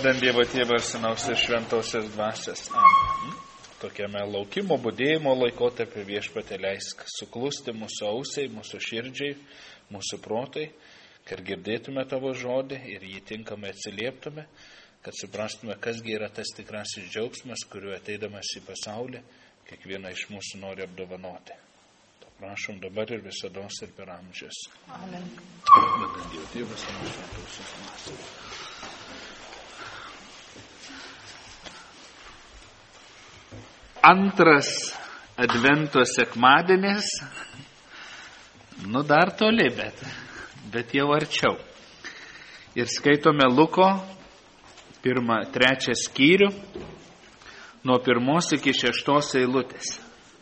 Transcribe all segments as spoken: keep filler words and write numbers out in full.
Vardant Dievo Tėvo ir Sūnaus ir Šventosios Dvasios. Amen. Tokiame laukimo budėjimo laikotarpiu Viešpatie leisk suklusti mūsų ausiai, mūsų širdžiai, mūsų protai, kad girdėtume Tavo žodį ir jį tinkamai atsilieptume, kad suprastume, kasgi yra tas tikrasis džiaugsmas, kuriuo ateidamas į pasaulį kiekvieną iš mūsų nori apdovanoti. To prašom dabar ir visados ir per amžius. Amen. Vardant Dievo Tėvo ir Sūnaus ir Šventosios Dvasios. Antras Advento sekmadienis, nu dar toli, bet, bet jau arčiau. Ir skaitome Luko pirmą, trečią skyrių, nuo pirmos iki šeštos eilutės.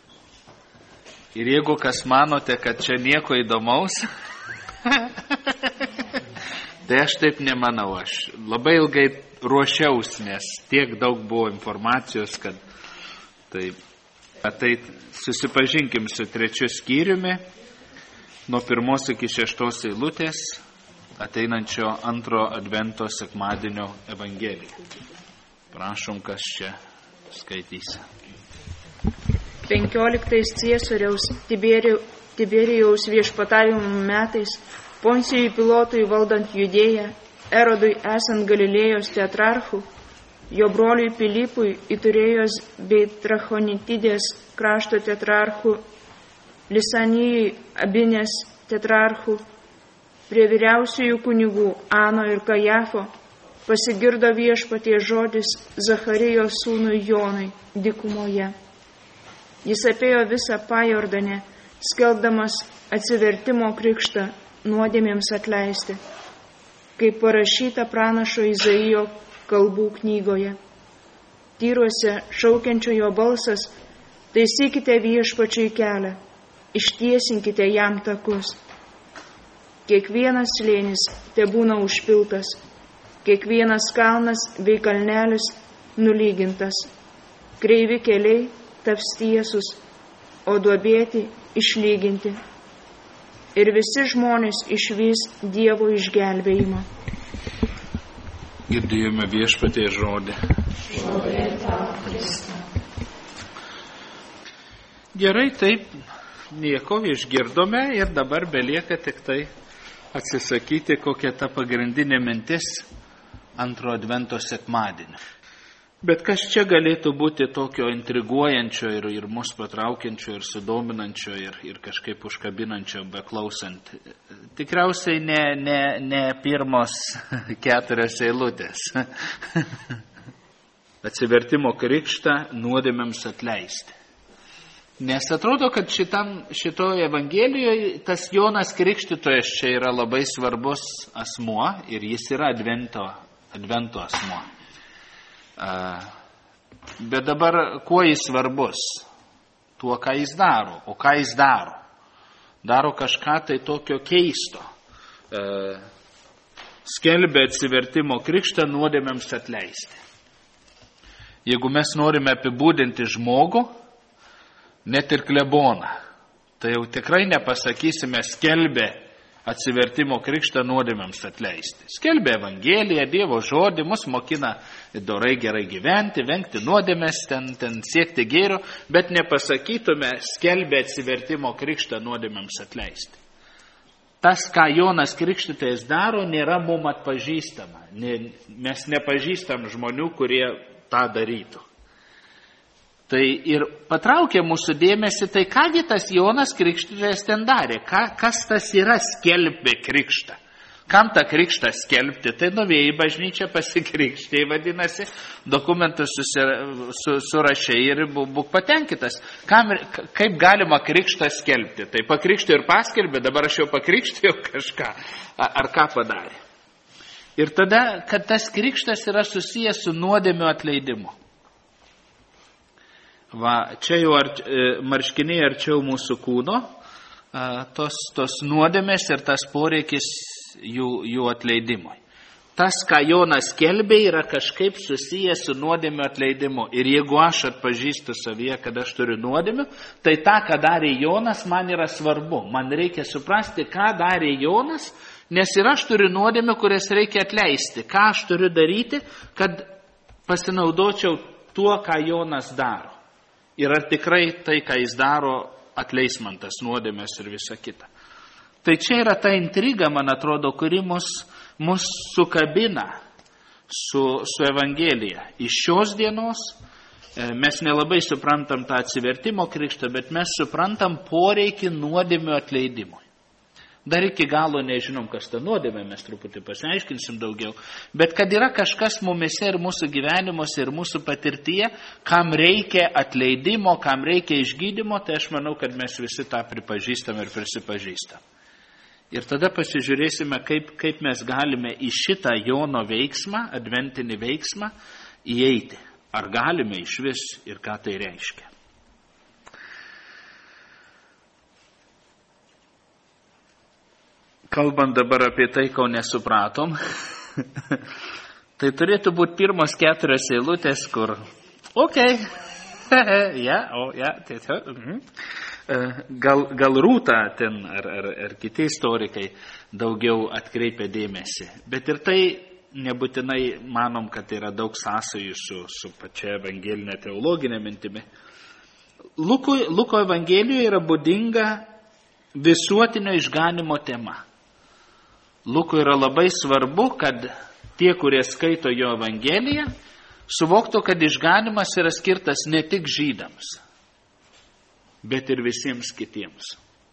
Ir jeigu kas manote, kad čia nieko įdomaus, tai aš taip nemanau. Aš labai ilgai ruošiausi, nes tiek daug buvo informacijos, kad tai, tai susipažinkim su trečiu skyriumi, nuo pirmos iki šeštos eilutės, ateinančio antro Advento sekmadienio Evangeliją. Prašom, kas čia skaitys. penkioliktais Ciesoriaus Tiberijaus viešpatavimo metais, Poncijui Pilotui valdant Judėją, Erodui esant Galilėjos tetrarchų, jo broliui Pilypui, Iturėjos bei Trachonitidės krašto tetrarchų, Lisanijai Abinės tetrarchų, prie vyriausiųjų kunigų Ano ir Kajafo pasigirdo Viešpaties žodis Zacharijos sūnui Jonui dykumoje. Jis apėjo visą Pajordanę, skelbdamas atsivertimo krikštą nuodėmėms atleisti, kaip parašyta pranašo Izaijo kalbų knygoje. Tyruose šaukiančiojo balsas, taisykite Viešpačiui kelią, ištiesinkite jam takus. Kiekvienas slėnis tebūna užpiltas, kiekvienas kalnas bei kalnelis nulygintas. Kreivi keliai taps tiesus, o duobėti išlyginti. Ir visi žmonės išvys Dievo išgelbėjimą. Girdėjome Viešpaties žodį. Gerai, taip, nieko išgirdome ir dabar belieka tik tai atsisakyti, kokia ta pagrindinė mintis antro Advento sekmadienio. Bet kas čia galėtų būti tokio intriguojančio ir, ir mus patraukiančio ir sudominančio ir, ir kažkaip užkabinančio beklausant? Tikriausiai ne, ne, ne pirmos keturios eilutės. Atsivertimo krikštą nuodėmėms atleisti. Nes atrodo, kad šitam, šitoje Evangelijoje tas Jonas Krikštytojas čia yra labai svarbus asmuo ir jis yra Advento, Advento asmuo. Bet dabar kuo jis svarbus? Tuo, ką jis daro. O ką jis daro? Daro kažką tai tokio keisto. Skelbia atsivertimo krikštą nuodėmėms atleisti. Jeigu mes norime apibūdinti žmogų, net ir kleboną, tai jau tikrai nepasakysime skelbia atsivertimo krikštą nuodėmėms atleisti. Skelbia Evangeliją, Dievo žodį, mus mokina dorai gerai gyventi, vengti nuodėmės, ten, ten siekti gėrio, bet nepasakytume skelbia atsivertimo krikštą nuodėmėms atleisti. Tas, ką Jonas Krikštytojas daro, nėra mum atpažįstama. Mes nepažįstam žmonių, kurie tą darytų. Tai ir patraukė mūsų dėmesį, tai kągi tas Jonas Krikštytojas ten darė, Ka, kas tas yra skelbė krikštą. Kam tą krikštą skelbti, tai nuvėjai bažnyčią pasikrikštė, vadinasi, dokumentus susir, su, surašė ir būk patenkintas. Kam, kaip galima krikštą skelbti? Tai pakrikštė ir paskelbė, dabar aš jau pakrikštėjau kažką, ar ką padarė. Ir tada, kad tas krikštas yra susijęs su nuodėmių atleidimu. Va, čia jau ar, marškiniai arčiau mūsų kūno, tos, tos nuodėmės ir tas poreikis jų, jų atleidimui. Tas, ką Jonas skelbė, yra kažkaip susijęs su nuodėmių atleidimu. Ir jeigu aš atpažįstu savyje, kad aš turiu nuodėmių, tai tą, ką darė Jonas, man yra svarbu. Man reikia suprasti, ką darė Jonas Nes ir aš turiu nuodėmių, kurias reikia atleisti. Ką aš turiu daryti, kad pasinaudočiau tuo, ką Jonas daro. Ir ar tikrai tai, ką jis daro, atleis man tas nuodėmės ir visa kita. Tai čia yra ta intriga, man atrodo, kuri mus, mus sukabina su, su Evangelija. Iš šios dienos mes nelabai suprantam tą atsivertimo krikštą, bet mes suprantam poreikį nuodėmių atleidimui. Dar iki galo nežinom, kas ta nuodėmė, mes truputį pasiaiškinsim daugiau, bet kad yra kažkas mumise ir mūsų gyvenimuose ir mūsų patirtyje, kam reikia atleidimo, kam reikia išgydymo, tai aš manau, kad mes visi tą pripažįstam ir prisipažįstam. Ir tada pasižiūrėsime, kaip, kaip mes galime į šitą Jono veiksmą, adventinį veiksmą, įeiti. Ar galime iš vis ir ką tai reiškia. Kalbant dabar apie tai, ko nesupratom, tai turėtų būti pirmos keturios eilutės, kur, okei, okay. ja, o, ja, tai, mhm. gal, gal Rūta ten ar, ar, ar kiti istorikai daugiau atkreipia dėmesį, bet ir tai nebūtinai manom, kad yra daug sąsajų su, su pačia evangelinė teologinė mintimi. Luko, Luko evangelijoje yra būdinga visuotinio išganimo tema. Luko yra labai svarbu, kad tie, kurie skaito jo evangeliją, suvoktų, kad išganimas yra skirtas ne tik žydams, bet ir visiems kitiems.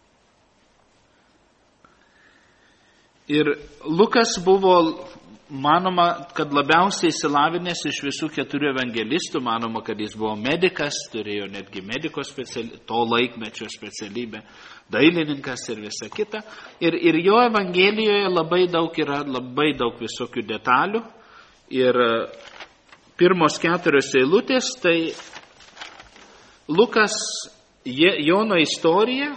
Ir Lukas buvo, manoma, kad labiausiai įsilavinęs iš visų keturių evangelistų, manoma, kad jis buvo medikas, turėjo netgi mediko specialybę, to laikmečio specialybę, dailininkas ir visa kita. Ir, ir jo evangelijoje labai daug yra, labai daug visokių detalių. Ir pirmos keturios eilutės, tai Lukas Jono istoriją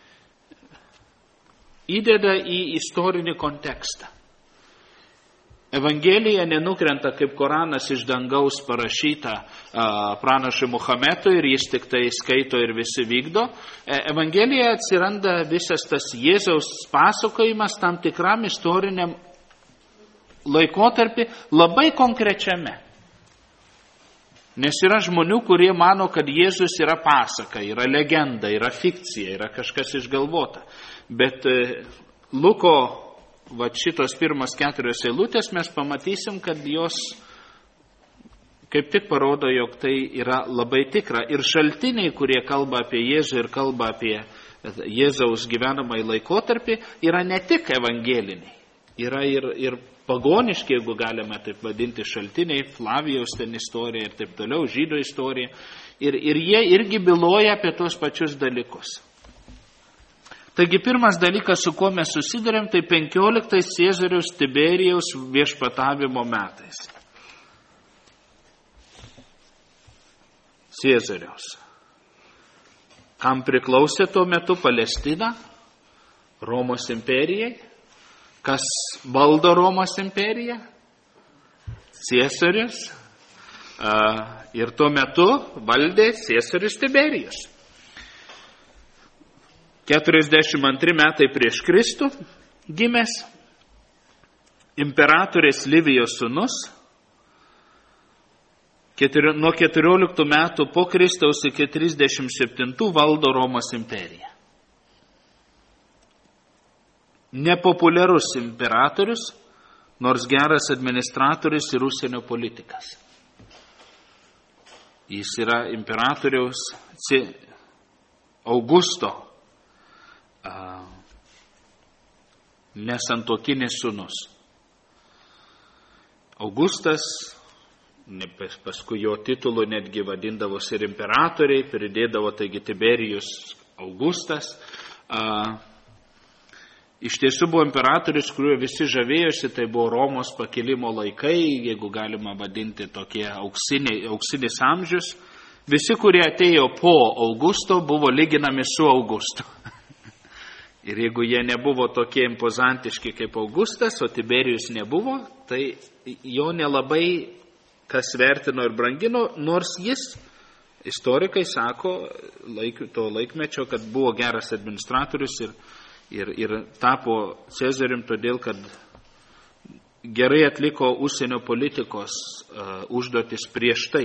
įdeda į istorinį kontekstą. Evangelija nenukrenta kaip Koranas iš dangaus parašyta pranašui Muhametui ir jis tik tai skaito ir visi vykdo. Evangelija atsiranda visas tas Jėzaus pasakojimas tam tikram istoriniam laikotarpį labai konkrečiame. Nes yra žmonių, kurie mano, kad Jėzus yra pasaka, yra legenda, yra fikcija, yra kažkas išgalvota. Bet Luko va šitos pirmas keturios eilutės mes pamatysim, kad jos kaip tik parodo, jog tai yra labai tikra. Ir šaltiniai, kurie kalba apie Jėzų ir kalba apie Jėzaus gyvenamąjį laikotarpį, yra ne tik evangeliniai. Yra ir, ir pagoniški, jeigu galime taip vadinti, šaltiniai, Flavijaus ten istorija ir taip toliau, žydų istorija. Ir, ir jie irgi byloja apie tuos pačius dalykus. Taigi pirmas dalykas, su kuo mes susidurėm, tai penkioliktais Cėzariaus Tiberijaus viešpatavimo metais. Cėzariaus. Kam priklausė tuo metu Palestina, Romos imperijai? Kas valdo Romos imperiją? Cėsarius. Ir tuo metu valdė Cėsarius Tiberijus. keturiasdešimt antri metai prieš Kristų gimęs, imperatorės Livijos sūnus, keturi, nuo keturioliktų metų po Kristaus iki trisdešimt septintų valdo Romos imperiją. Nepopuliarus imperatorius, nors geras administratorius ir užsienio politikas. Jis yra imperatoriaus Augusto nesantuokinis sūnus. Augustas, paskui jo titulų netgi vadindavosi ir imperatoriai, pridėdavo taigi Tiberijus Augustas. Iš tiesų buvo imperatorius, kuriuo visi žavėjosi, tai buvo Romos pakilimo laikai, jeigu galima vadinti tokie auksiniai, auksinis amžius. Visi, kurie atėjo po Augusto, buvo lyginami su Augustu. Ir jeigu jie nebuvo tokie impozantiški kaip Augustas, o Tiberijus nebuvo, tai jo nelabai kas vertino ir brangino, nors jis, istorikai sako, laik, to laikmečio, kad buvo geras administratorius ir, ir, ir tapo Cezarium todėl, kad gerai atliko užsienio politikos uh, užduotis prieš tai.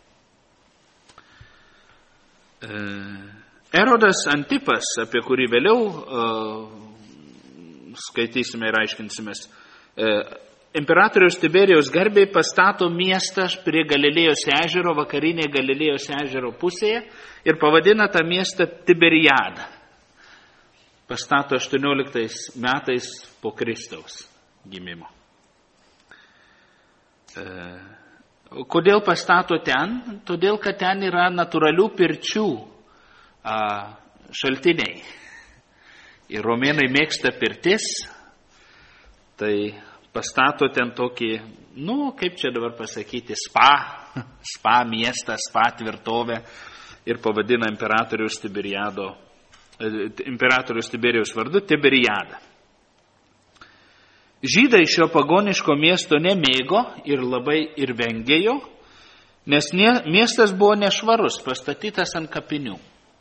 Uh, Erodas Antipas, apie kurį vėliau uh, skaitysime ir aiškinsimės, uh, imperatoriaus Tiberijaus garbei pastato miestą prie Galilėjos ežero, vakarinėje Galilėjos ežero pusėje ir pavadina tą miestą Tiberiadą. Pastato aštuonioliktais metais po Kristaus gimimo. E, kodėl pastato ten? Todėl, kad ten yra natūralių pirčių a, šaltiniai. Ir romėnai mėgsta pirtis, tai pastato ten tokį, nu, kaip čia dabar pasakyti, spa, spa miestą, spa tvirtovę ir pavadina imperatoriaus Tiberiado, imperatoriaus Tiberijaus vardu Tiberiadą. Žydai šio pagoniško miesto nemėgo ir labai ir vengėjo, nes ne, miestas buvo nešvarus, pastatytas ant kapinių.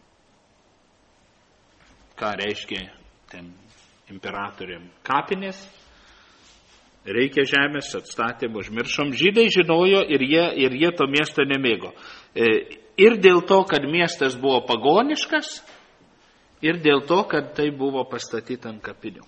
Ką reiškia ten imperatoriam kapinės? Reikia žemės, atstatėm, užmiršom. Žydai žinojo ir jie, ir jie to miesto nemėgo. Ir dėl to, kad miestas buvo pagoniškas, ir dėl to, kad tai buvo pastatyta ant kapinių.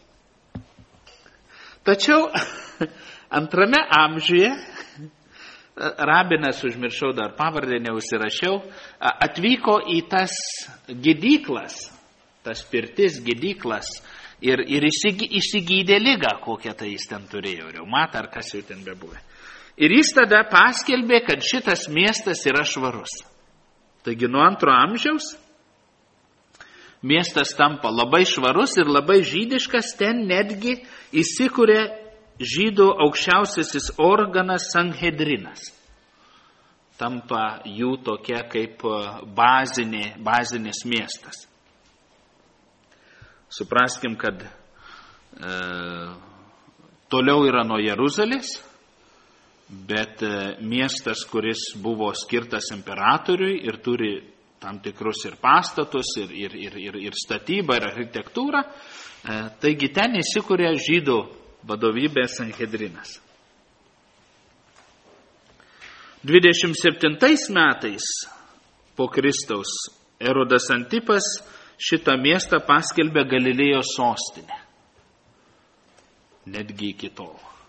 Tačiau antrame amžiuje, rabinas, užmiršau dar pavardę, neužsirašiau, atvyko į tas gydyklas, tas pirtis gydyklas, Ir, ir išsigydė lygą, kokią tai jis ten turėjo, reumatą ar kas jau ten bebuvė. Ir jis tada paskelbė, kad šitas miestas yra švarus. Taigi nuo antro amžiaus miestas tampa labai švarus ir labai žydiškas, ten netgi įsikūrė žydų aukščiausiasis organas Sanhedrinas. Tampa jų tokia kaip bazinė, bazinis miestas. Supraskim, kad e, toliau yra nuo Jeruzalės, bet e, miestas, kuris buvo skirtas imperatoriui ir turi tam tikrus ir pastatus, ir, ir, ir, ir, ir statybą, ir architektūrą, e, taigi ten įsikūrė žydų vadovybė Sanhedrinas. dvidešimt septintais metais po Kristaus Erodas Antipas šitą miestą paskelbė Galilėjos sostinę. Netgi iki tol.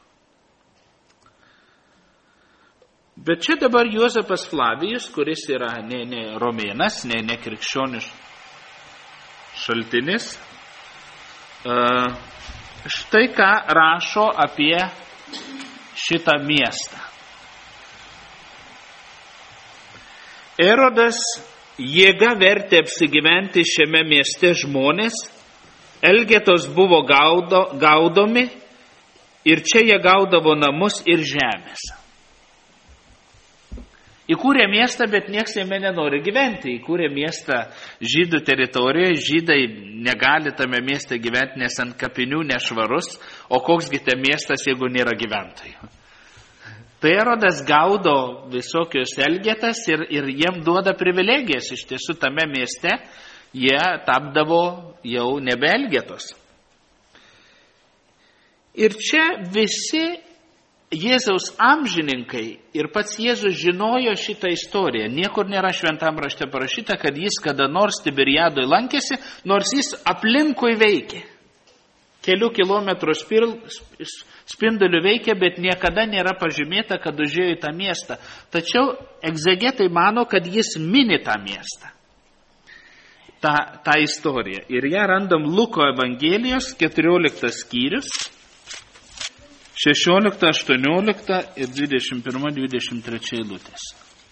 Bet čia dabar Juozapas Flavijus, kuris yra ne, ne romėnas, ne, ne krikščionis šaltinis, štai ką rašo apie šitą miestą. Erodas jėga vertė apsigyventi šiame mieste žmonės, Elgetos buvo gaudo, gaudomi ir čia jie gaudavo namus ir žemės. Įkūrė miestą, bet nieks jame nenori gyventi. Įkūrė miestą žydų teritorijoje, žydai negali tame mieste gyventi, nes ant kapinių nešvarus, o koksgi te miestas, jeigu nėra gyventojų. Tai Erodas gaudo visokius elgetas ir, ir jiem duoda privilegijas. Iš tiesų tame mieste jie tapdavo jau nebe elgetos. Ir čia visi Jėzaus amžininkai ir pats Jėzus žinojo šitą istoriją. Niekur nėra šventam rašte parašyta, kad jis kada nors Tiberiadoje lankėsi, nors jis aplinkui veikė. Kelių kilometrų spindulių veikia, bet niekada nėra pažymėta, kad užėjo į tą miestą. Tačiau egzegetai mano, kad jis mini tą miestą. Ta, tą istoriją. Ir ją randam Luko Evangelijos keturioliktas skyrius, šešiolikta, aštuoniolikta ir dvidešimt pirma dvidešimt trečia eilutės.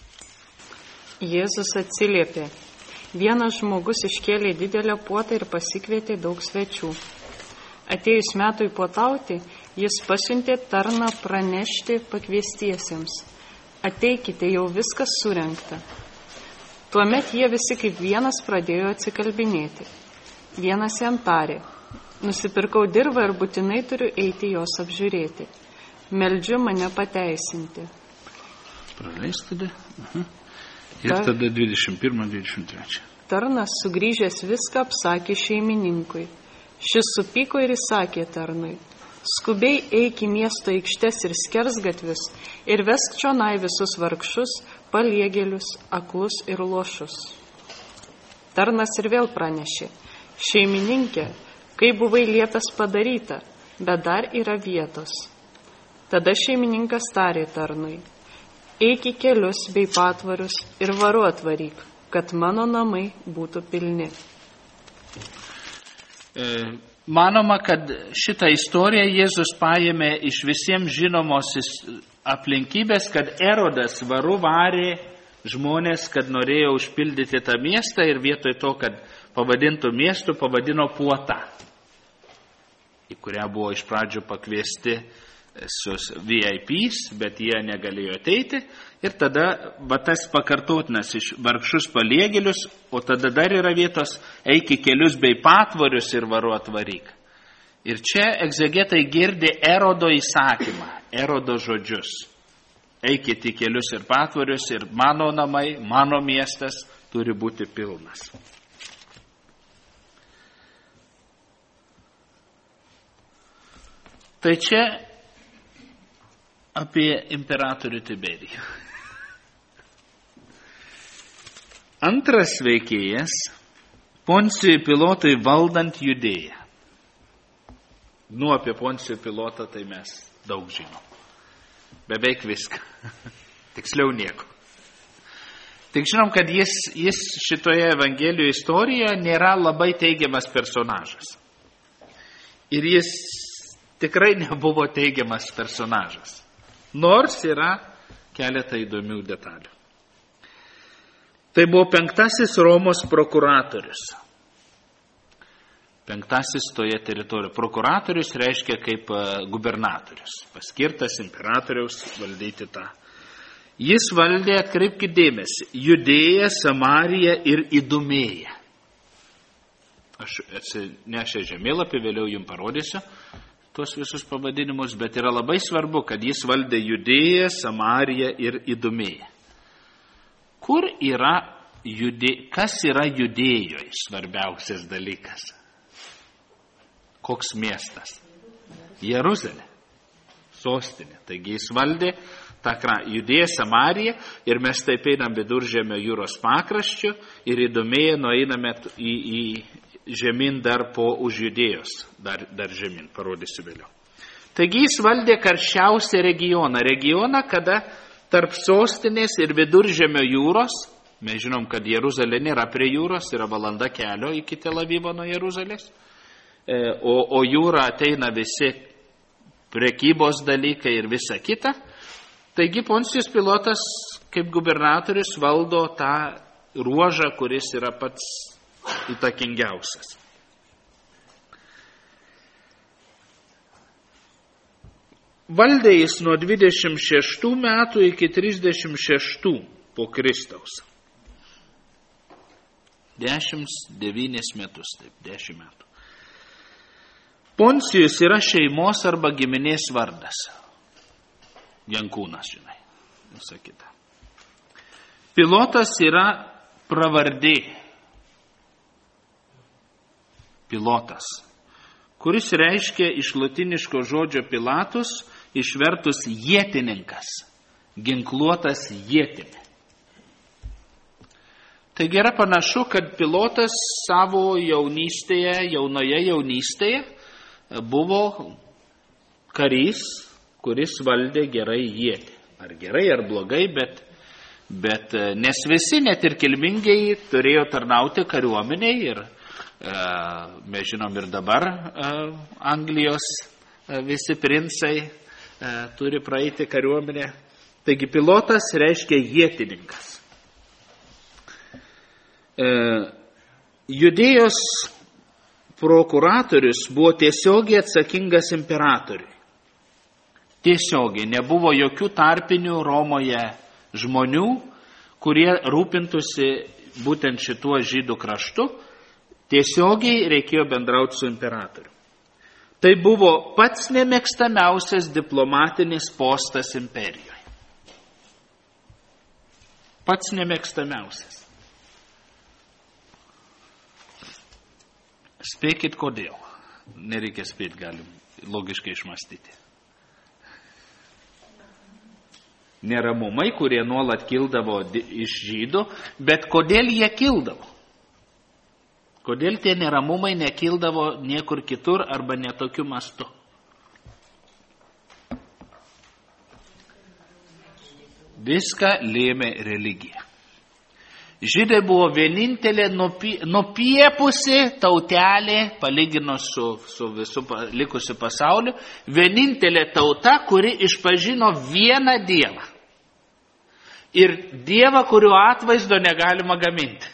Jėzus atsiliepė. Vienas žmogus iškėlė didelę puotą ir pasikvietė daug svečių. Atėjus metui puotauti, jis pasiuntė tarną pranešti pakviestiesiems. Ateikite, jau viskas surengta. Tuomet jie visi kaip vienas pradėjo atsikalbinėti. Vienas jam tarė: nusipirkau dirvą ir būtinai turiu eiti jos apžiūrėti. Meldžiu mane pateisinti. Praleis tada. Aha. Ir Ta, tada dvidešimt pirma dvidešimt trečia. Tarnas sugrįžęs viską apsakė šeimininkui. Šis supyko ir įsakė tarnui: skubiai eik į miesto aikštes ir skersgatvius ir vesk čionai visus vargšus, paliegėlius, aklus ir lošus. Tarnas ir vėl pranešė: šeimininkė, kai buvai liepęs padaryta, bet dar yra vietos. Tada šeimininkas tarė tarnui: eik į kelius bei patvarius ir varu atvaryk, kad mano namai būtų pilni. Manoma, kad šitą istoriją Jėzus paėmė iš visiems žinomos aplinkybės, kad Erodas varu varė žmonės, kad norėjo užpildyti tą miestą ir vietoj to, kad pavadintų miestu, pavadino puotą, į kurią buvo iš pradžių pakviesti su V I P's, bet jie negalėjo ateiti. Ir tada va tas pakartotinas iš vargšus paliegėlius, o tada dar yra vietos: eik į kelius bei patvarius ir varu atvaryk. Ir čia egzegetai girdi Erodo įsakymą, Erodo žodžius: eikit į kelius ir patvarius ir mano namai, mano miestas turi būti pilnas. Tai čia apie imperatorių Tiberijų. Antras veikėjas Poncijui Pilotui valdant Judėją. Nu, apie Poncijų Pilotą tai mes daug žinom. Beveik viską. Tiksliau nieko. Tik žinom, kad jis, jis šitoje Evangelijų istorijoje nėra labai teigiamas personažas. Ir jis tikrai nebuvo teigiamas personažas. Nors yra keletą įdomių detalių. Tai buvo penktasis Romos prokuratorius. Penktasis toje teritorijoje. Prokuratorius reiškia kaip gubernatorius, paskirtas imperatoriaus valdyti tą. Jis valdė, atkreipkite dėmesį, Judėją, Samariją ir Idumėją. Aš atsinešę žemėlapį, vėliau jums parodysiu tuos visus pavadinimus, bet yra labai svarbu, kad jis valdė Judėją, Samariją ir Idumėją. Kur yra Judė... Kas yra Judėjoje svarbiausias dalykas? Koks miestas? Jeruzalė. Sostinė. Taigi jis valdė tą Judėją, Samariją ir mes taip einam Viduržemio jūros pakraščiu ir Idumėją nueiname į, į žemyn dar po už Judėjos, dar, dar žemyn, parodysiu vėliau. Taigi jis valdė karščiausią regioną, regioną, kada tarp sostinės ir Viduržemio jūros, mes žinom, kad Jeruzalė nėra prie jūros, yra valanda kelio iki Tel Avivo nuo Jeruzalės, o, o jūra ateina visi prekybos dalykai ir visa kita. Taigi Poncijus Pilotas kaip gubernatorius valdo tą ruožą, kuris yra pats įtakingiausias. Valdė jis nuo dvidešimt šeštų metų iki trisdešimt šeštų po Kristaus. Dešimt devynis metus, taip, dešimt metų. Poncijus yra šeimos arba giminės vardas. Jankūnas, žinai, visą kitą. Pilotas yra pravardė. Pilotas, kuris reiškia iš latiniško žodžio Pilatus, išvertus ietininkas, ginkluotas ietimi. Taigi yra panašu, kad Pilotas savo jaunystėje, jaunoje jaunystėje buvo karys, kuris valdė gerai ietį. Ar gerai, ar blogai, bet, bet nes visi, net ir kilmingiai, turėjo tarnauti kariuomeniai ir mes žinom ir dabar Anglijos visi princai turi praeiti kariuomenę. Taigi pilotas reiškia ietininkas. Judėjos prokuratorius buvo tiesiogiai atsakingas imperatoriui. Tiesiogiai, nebuvo jokių tarpinių Romoje žmonių, kurie rūpintųsi būtent šituo žydų kraštu. Tiesiogiai reikėjo bendrauti su imperatoriu. Tai buvo pats nemėgstamiausias diplomatinis postas imperijoje. Pats nemėgstamiausias. Spėkit kodėl. nereikia spėti, galim logiškai išmastyti. Neramumai, kurie nuolat kildavo iš žydų, bet kodėl jie kildavo? Kodėl tie neramumai nekildavo niekur kitur arba netokiu mastu? Viską lėmė religija. Žydai buvo vienintelė nupiepusi tautelė, palyginus su, su visu likusiu pasauliu, vienintelė tauta, kuri išpažino vieną dievą. Ir dievą, kurio atvaizdo negalima gaminti.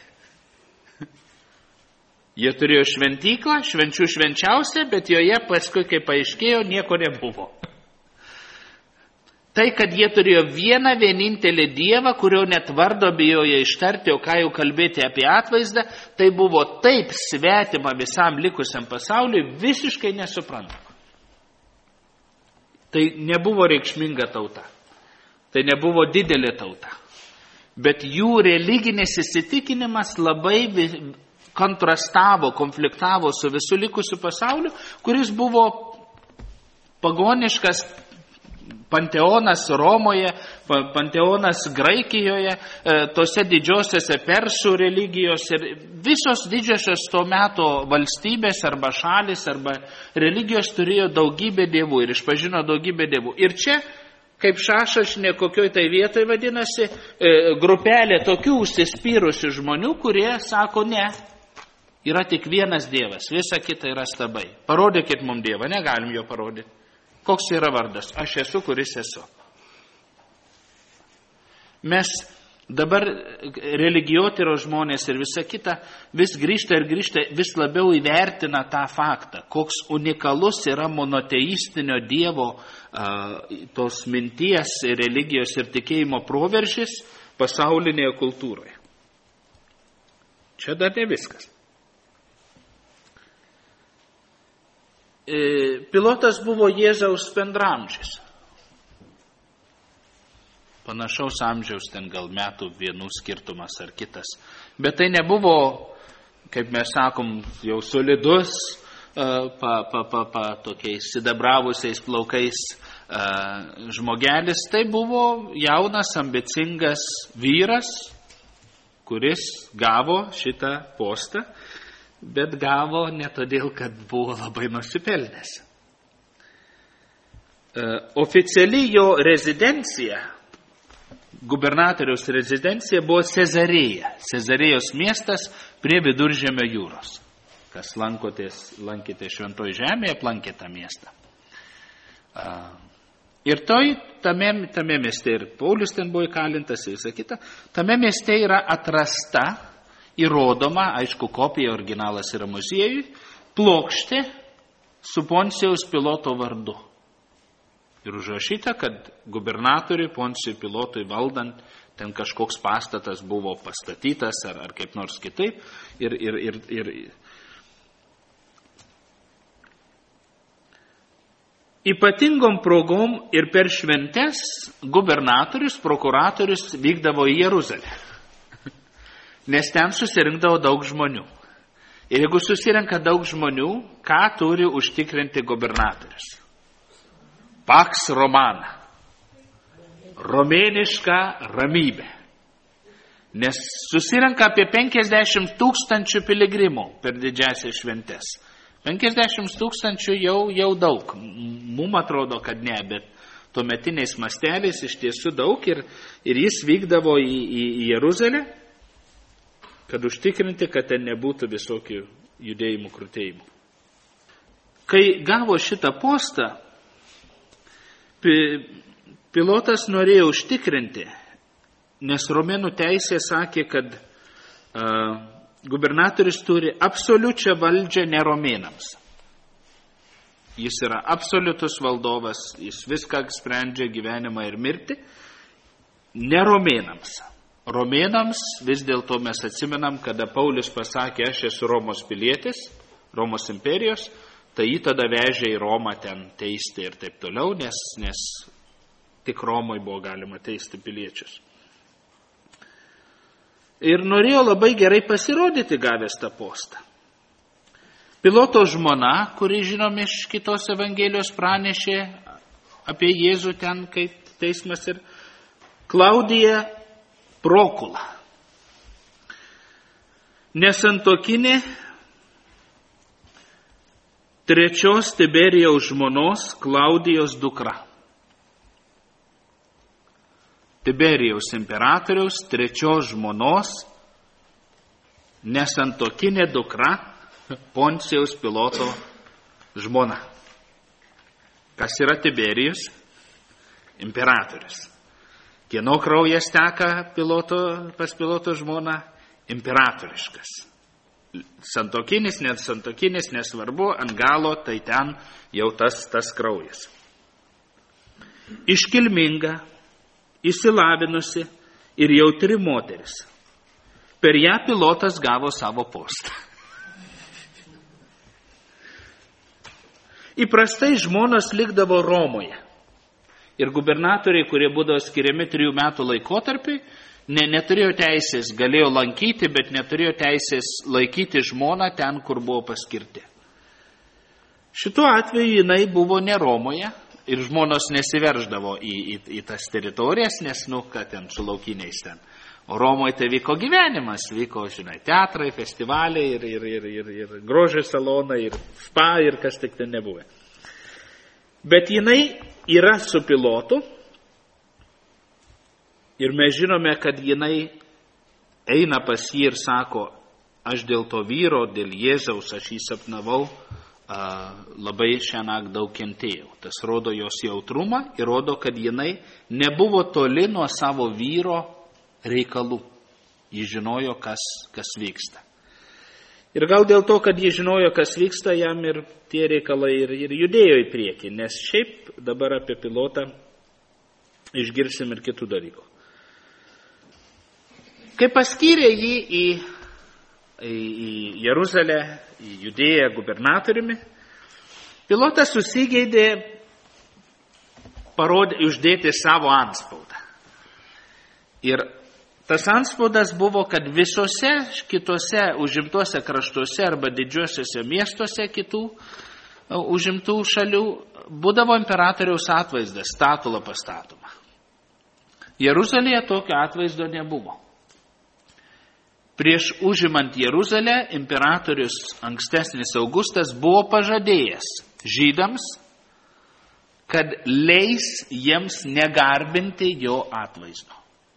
Jie turėjo šventyklą, švenčių švenčiausia, bet joje paskui, kaip paaiškėjo, nieko nebuvo. Tai, kad jie turėjo vieną vienintelį dievą, kurio net vardo bijojo ištarti, o ką jau kalbėti apie atvaizdą, tai buvo taip svetima visam likusiam pasauliui, visiškai nesuprantama. Tai nebuvo reikšminga tauta. Tai nebuvo didelė tauta. Bet jų religinis įsitikinimas labai kontrastavo, konfliktavo su visų likusiu pasauliu, kuris buvo pagoniškas panteonas Romoje, panteonas Graikijoje, tose didžiosiose persų religijos ir visos didžiosios to meto valstybės arba šalis arba religijos turėjo daugybę dievų ir išpažino daugybę dievų. Ir čia, kaip šašačnė kokioj tai vietoj vadinasi, grupelė tokių užsispyrusių žmonių, kurie sako, ne, yra tik vienas dievas, visa kita yra stabai. Parodykit mums dievą, negalim jo parodyti. Koks yra vardas? Aš esu, kuris esu. Mes dabar religijotyros žmonės ir visa kita vis grįžta ir grįžta, vis labiau įvertina tą faktą, koks unikalus yra monoteistinio dievo a, tos minties, religijos ir tikėjimo proveržis pasaulinėje kultūroje. Čia dar ne viskas. Pilotas buvo Jėzaus bendramžis. Panašaus amžiaus ten gal metų vienų skirtumas ar kitas. Bet tai nebuvo, kaip mes sakom, jau solidus, pa, pa, pa, pa, tokiais sidabravusiais plaukais žmogelis. Tai buvo jaunas, ambicingas vyras, kuris gavo šitą postą. Bet gavo ne todėl, kad buvo labai nusipelnęs. E, oficiali jo rezidencija, gubernatoriaus rezidencija buvo Cezarėja. Cezarėjos miestas prie Viduržemio jūros. Kas lankotės, lankėte Šventoje žemėje, aplankė tą miestą. E, ir toj, tame, tame mieste, ir Paulius ten buvo įkalintas ir visa kita, tame mieste yra atrasta, įrodoma, aišku, kopija, originalas yra muziejui, plokštė su Poncijaus Piloto vardu. Ir užrašyta, kad gubernatoriui Poncijui Pilotui valdant, ten kažkoks pastatas buvo pastatytas ar, ar kaip nors kitaip. Ir, ir, ir, ir ypatingom progom ir per šventes gubernatorius, prokuratorius vykdavo į Jeruzalę. Nes ten susirinkdavo daug žmonių. Ir jeigu susirenka daug žmonių, ką turi užtikrinti gubernatorius? Pax Romana. Romėniška ramybė. Nes susirenka apie penkiasdešimt tūkstančių piligrimų per didžiąsias šventes. penkiasdešimt tūkstančių jau, jau daug. Mums atrodo, kad ne, bet tuometiniais masteliais iš tiesų daug. Ir, ir jis vykdavo į, į, į Jeruzalę, kad užtikrinti, kad ten nebūtų visokių judėjimų, krutėjimų. Kai gavo šitą postą, pilotas norėjo užtikrinti, nes romėnų teisė sakė, kad uh, gubernatorius turi absoliučią valdžią neromėnams. Jis yra absoliutus valdovas, jis viską sprendžia gyvenimą ir mirtį, neromėnams. Romėnams vis dėlto mes atsimenam, kada Paulius pasakė, aš esu Romos pilietis, Romos imperijos, tai jį tada vežė į Romą ten teisti ir taip toliau, nes, nes tik Romoj buvo galima teisti piliečius. Ir norėjo labai gerai pasirodyti gavęs tą postą. Piloto žmona, kuri žinom iš kitos Evangelijos pranešė apie Jėzų ten, kaip teismas, ir Klaudija Prokula. Nesantuokinė trečios Tiberijaus žmonos Klaudijos dukra. Tiberijaus imperatoriaus trečios žmonos nesantuokinė dukra Poncijaus Piloto žmona. Kas yra Tiberijus? Imperatorius. Kieno kraujas teka piloto, pas Piloto žmoną? Imperatoriškas. Santuokinis, nesantuokinis, nesvarbu, ant galo, tai ten jau tas, tas kraujas. Iškilminga, išsilavinusi ir jautri moteris. Per ją Pilotas gavo savo postą. Įprastai žmonos likdavo Romoje. Ir gubernatoriai, kurie būdavo skiriami trijų metų laikotarpiui, ne, neturėjo teisės, galėjo lankyti, bet neturėjo teisės laikyti žmoną ten, kur buvo paskirti. Šituo atveju jinai buvo ne Romoje ir žmonos nesiverždavo į, į, į tas teritorijas, nes, nu, kad ten su laukiniais ten. O Romoje tai vyko gyvenimas, vyko, žinai, teatrai, festivaliai ir, ir, ir, ir, ir grožio salonai, ir spa, ir kas tik ten nebuvo. Bet jinai yra su Pilotu ir mes žinome, kad jinai eina pas jį ir sako, aš dėl to vyro, dėl Jėzaus, aš jį sapnavau, labai šiąnakt daug kentėjau. Tas rodo jos jautrumą ir rodo, kad jinai nebuvo toli nuo savo vyro reikalų. Ji žinojo, kas, kas vyksta. Ir gal dėl to, kad ji žinojo, kas vyksta, jam ir tie reikalai ir, ir judėjo į priekį, nes šiaip dabar apie Pilotą išgirsim ir kitų dalykų. Kai paskyrė jį į, į, į Jeruzalę, į Judėją gubernatoriumi, Pilotas susigeidė parodė, uždėti savo antspaudą. Ir tas antspaudas buvo, kad visose kitose užimtuose kraštuose arba didžiuosiuose miestuose kitų užimtų šalių būdavo imperatoriaus atvaizdas, statula pastatoma. Jeruzalėje tokio atvaizdo nebuvo. Prieš užimant Jeruzalę imperatorius ankstesnis Augustas buvo pažadėjęs žydams, kad leis jiems negarbinti jo atvaizdo.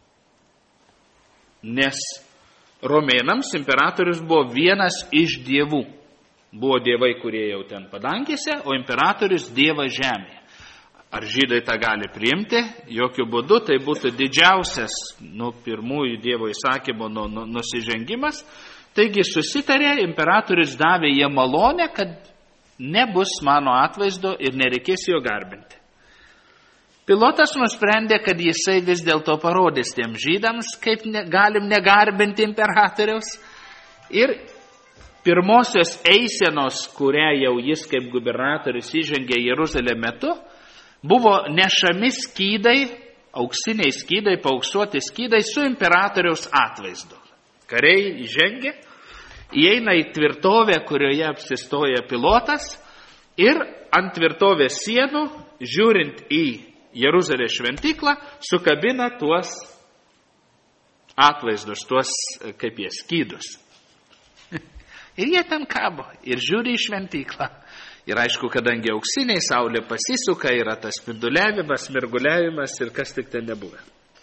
Nes romėnams imperatorius buvo vienas iš dievų. Buvo dievai, kurie jau ten padangėse, o imperatorius dievas žemėje. Ar žydai tą gali priimti? Jokių būdų, tai būtų didžiausias nuo pirmųjų dievo įsakymo nu, nu, nusižengimas. Taigi susitarė, imperatorius davė jie malonę, kad nebus mano atvaizdo ir nereikės jo garbinti. Pilotas nusprendė, kad jisai vis dėlto parodys tiem žydams, kaip ne, galim negarbinti imperatoriaus. Ir pirmosios eisenos, kurią jau jis kaip gubernatorius įžengė Jeruzalę metu, buvo nešami skydai, auksiniai skydai, paauksuoti skydai su imperatoriaus atvaizdu. Kariai įžengė, įeina į tvirtovę, kurioje apsistoja Pilotas, ir ant tvirtovės sienų, žiūrint į Jeruzalės šventyklą, sukabina tuos atvaizdus, tuos, kaip jie, skydus. Ir jie ten kabo, ir žiūri į šventyklą. Ir aišku, kadangi auksiniai, saulė pasisuka, yra tas spinduliavimas, mirguliavimas ir kas tik ten nebuvo.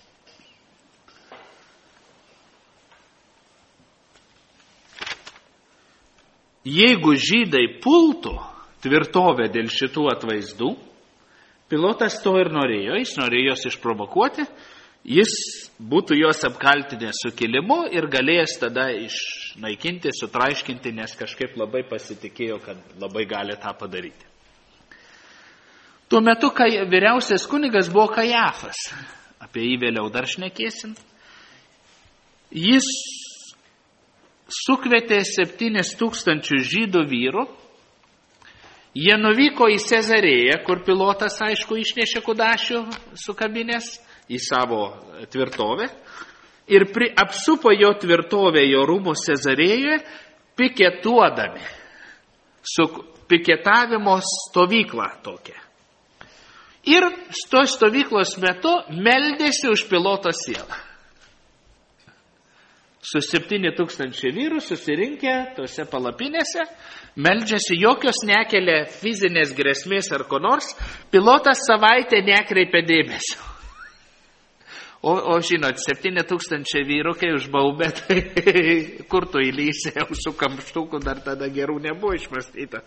Jeigu žydai pultų tvirtovę dėl šitų atvaizdų, Pilotas to ir norėjo, jis norėjo juos išprovokuoti, jis būtų juos apkaltinęs sukilimu ir galėjęs tada išnaikinti, sutraiškinti, nes kažkaip labai pasitikėjo, kad labai gali tą padaryti. Tuo metu, kai vyriausias kunigas buvo Kajafas, apie jį vėliau dar šnekėsim, jis sukvietė septynis tūkstančius žydų vyrų. Jie nuvyko į Cezarėją, kur Pilotas, aišku, išnešė kudašių sukabinės į savo tvirtovę ir pri, apsupo jo tvirtovę, jo rūmus Cezarėjoje, piketuodami. su piketavimo stovykla tokia. Ir to stovyklos metu meldėsi už Piloto sielą. Su septyni tūkstančiai vyrų susirinkę tose palapinėse, meldžiasi, jokios nekelia fizinės grėsmės ar ko nors, Pilotas savaitę nekreipia dėmesio. O, o žinot, septyni tūkstančiai vyrų, kai užbaubė, tai kur tu įlysi, jau su kamštuku dar tada gerų nebuvo išmastyta.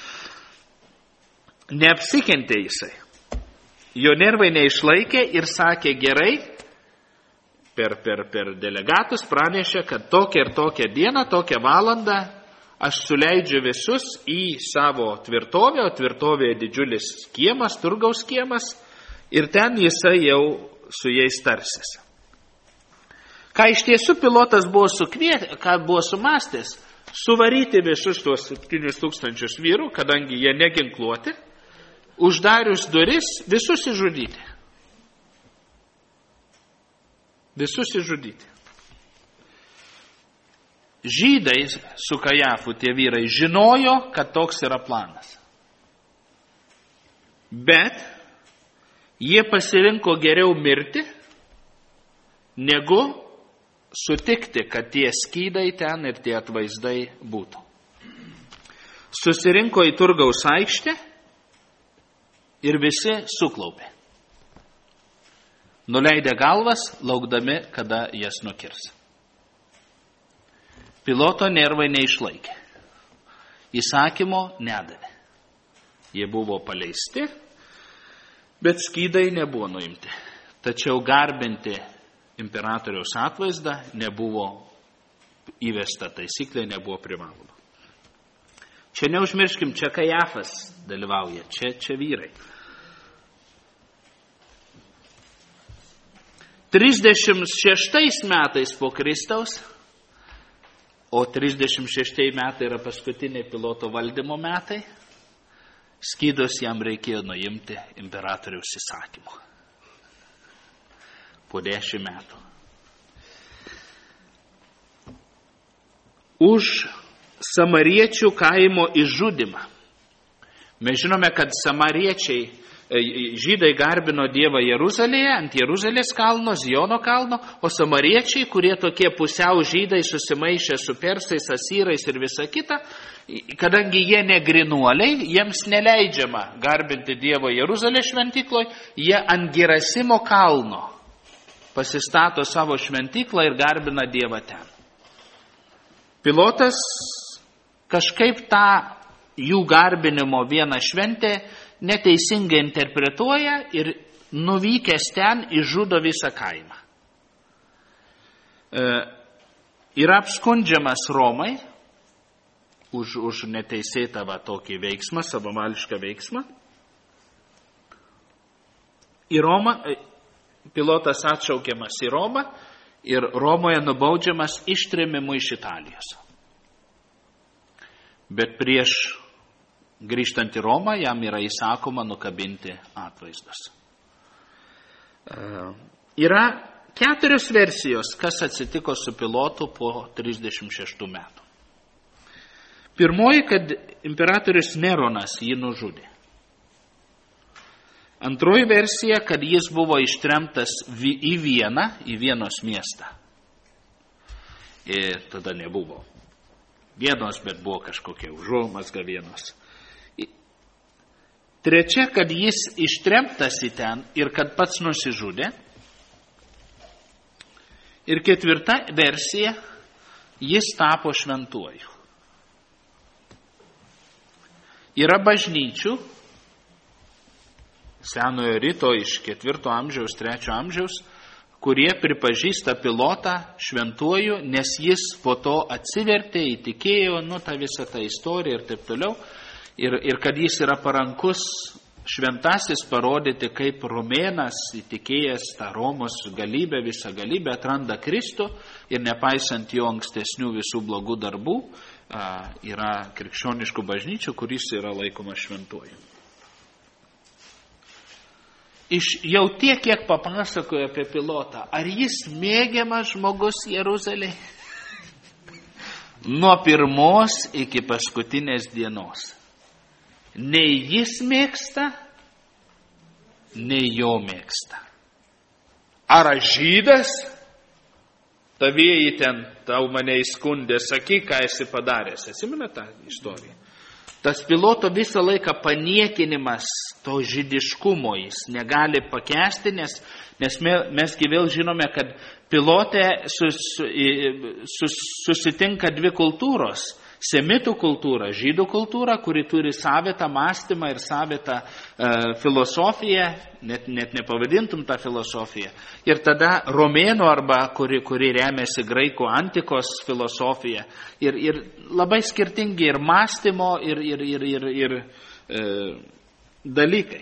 Neapsikentė jisai. Jo nervai neišlaikė ir sakė gerai, Per, per, per delegatus pranešė, kad tokią ir tokią dieną, tokią valandą aš suleidžiu visus į savo tvirtovę, o tvirtovėje didžiulis kiemas, turgaus kiemas, ir ten jisai jau su jais tarsis. Ką iš tiesų Pilotas buvo sukviet, ką buvo sumastęs, suvaryti visus tuos septynis tūkstančius vyrų, kadangi jie neginkluoti, uždarius duris, visus išžudyti. Visus išžudyti. Žydai su Kajafu, tie vyrai, žinojo, kad toks yra planas. Bet jie pasirinko geriau mirti, negu sutikti, kad tie skydai ten ir tie atvaizdai būtų. Susirinko į turgaus aikštę ir visi suklaupė. Nuleidę galvas, laukdami, kada jas nukirs. Piloto nervai neišlaikė. Įsakymo nedavė. Jie buvo paleisti, bet skydai nebuvo nuimti. Tačiau garbinti imperatoriaus atvaizdą nebuvo įvesta taisyklė, nebuvo privaloma. Čia neužmirškim, čia Kajafas dalyvauja, čia, čia vyrai. trisdešimt šeštais metais po Kristaus, o trisdešimt šešti metai yra paskutiniai Piloto valdymo metai, skydus jam reikėjo nuimti imperatoriaus įsakymu. Po dešimt metų. Už samariečių kaimo išžudymą. Mes žinome, kad samariečiai Žydai garbino Dievą Jeruzalėje, ant Jeruzalės kalno, Ziono kalno, o samariečiai, kurie tokie pusiau žydai susimaišę su persais, asyrais ir visa kita, kadangi jie negrinuoliai, jiems neleidžiama garbinti Dievo Jeruzalės šventykloje, jie ant Gerasimo kalno pasistato savo šventyklą ir garbina Dievą ten. Pilotas kažkaip tą jų garbinimo vieną šventę neteisingai interpretuoja ir nuvykęs ten išžudo visą kaimą. E, yra apskundžiamas Romai už, už neteisėtą va, tokį veiksmą, savavališką veiksmą. Į Romą, Pilotas atšaukiamas į Romą ir Romoje nubaudžiamas ištrėmimu iš Italijos. Bet prieš grįžtant į Romą, jam yra įsakoma nukabinti atvaizdus. Yra keturios versijos, kas atsitiko su Pilotu po trisdešimt šeštų metų. Pirmoji, kad imperatorius Neronas jį nužudė. Antroji versija, kad jis buvo ištremtas į Vieną, į Vienos miestą. Ir tada nebuvo Vienos, bet buvo kažkokia užuomazga Vienos. Trečia, kad jis ištremtas į ten ir kad pats nusižudė. Ir ketvirta versija, jis tapo šventuoju. Yra bažnyčių, senojo ryto iš ketvirto amžiaus, trečio amžiaus, kurie pripažįsta Pilotą šventuoju, nes jis po to atsivertė, įtikėjo, nu tą visą tą istoriją ir taip toliau. Ir, ir kad jis yra parankus šventasis parodyti, kaip romėnas įtikėjęs tą Romos galybę, visą galybę, atranda Kristų ir nepaisant jo ankstesnių visų blogų darbų, yra krikščioniškų bažnyčių, kuris yra laikomas šventuoju. Iš jau tiek, kiek papasakojo apie Pilotą, ar jis mėgiamas žmogus Jeruzalėje? nuo pirmos iki paskutinės dienos. Nei jis mėgsta, nei jo mėgsta. Ar aš žydas? Tavieji ten, tau mane įskundė, sakyk, ką esi padaręs. Atsimena tą istoriją? Tas Piloto visą laiką paniekinimas to žydiškumo jis negali pakęsti, nes, nes mesgi vėl žinome, kad Pilote sus, sus, susitinka dvi kultūros. Semitų kultūra, žydų kultūra, kuri turi savitą mąstymą ir savitą e, filosofiją, net, net nepavadintum tą filosofiją. Ir tada romėnų arba kuri, kuri remiasi graikų antikos filosofija. Ir, ir labai skirtingi ir mąstymo, ir, ir, ir, ir, ir e, dalykai.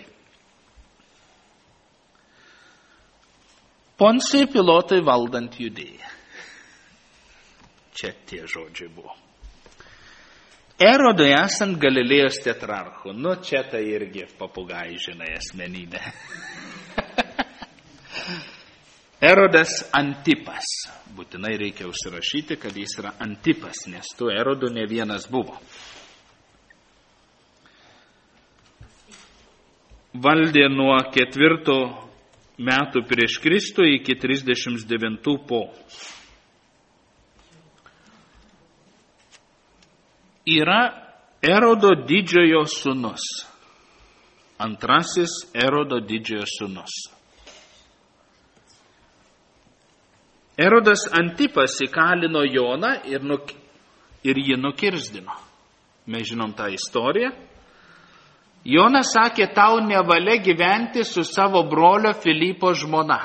Poncijui Pilotui valdant Judėją. Čia tie žodžiai buvo. Erodui esant Galilėjos tetrarchu. Nu, čia tai irgi papugai, žinai, asmenybė. Erodas Antipas. Būtinai reikia užsirašyti, kad jis yra Antipas, nes tų Erodų ne vienas buvo. Valdė nuo ketvirto metų prieš Kristų iki trisdešimt devintų po. Yra Erodo didžiojo sūnus. Antrasis Erodo didžiojo sūnus. Erodas Antipas įkalino Joną ir, nuk, ir jį nukirzdino. Mes žinom tą istoriją. Jonas sakė, tau nevalia gyventi su savo brolio Filipo žmona.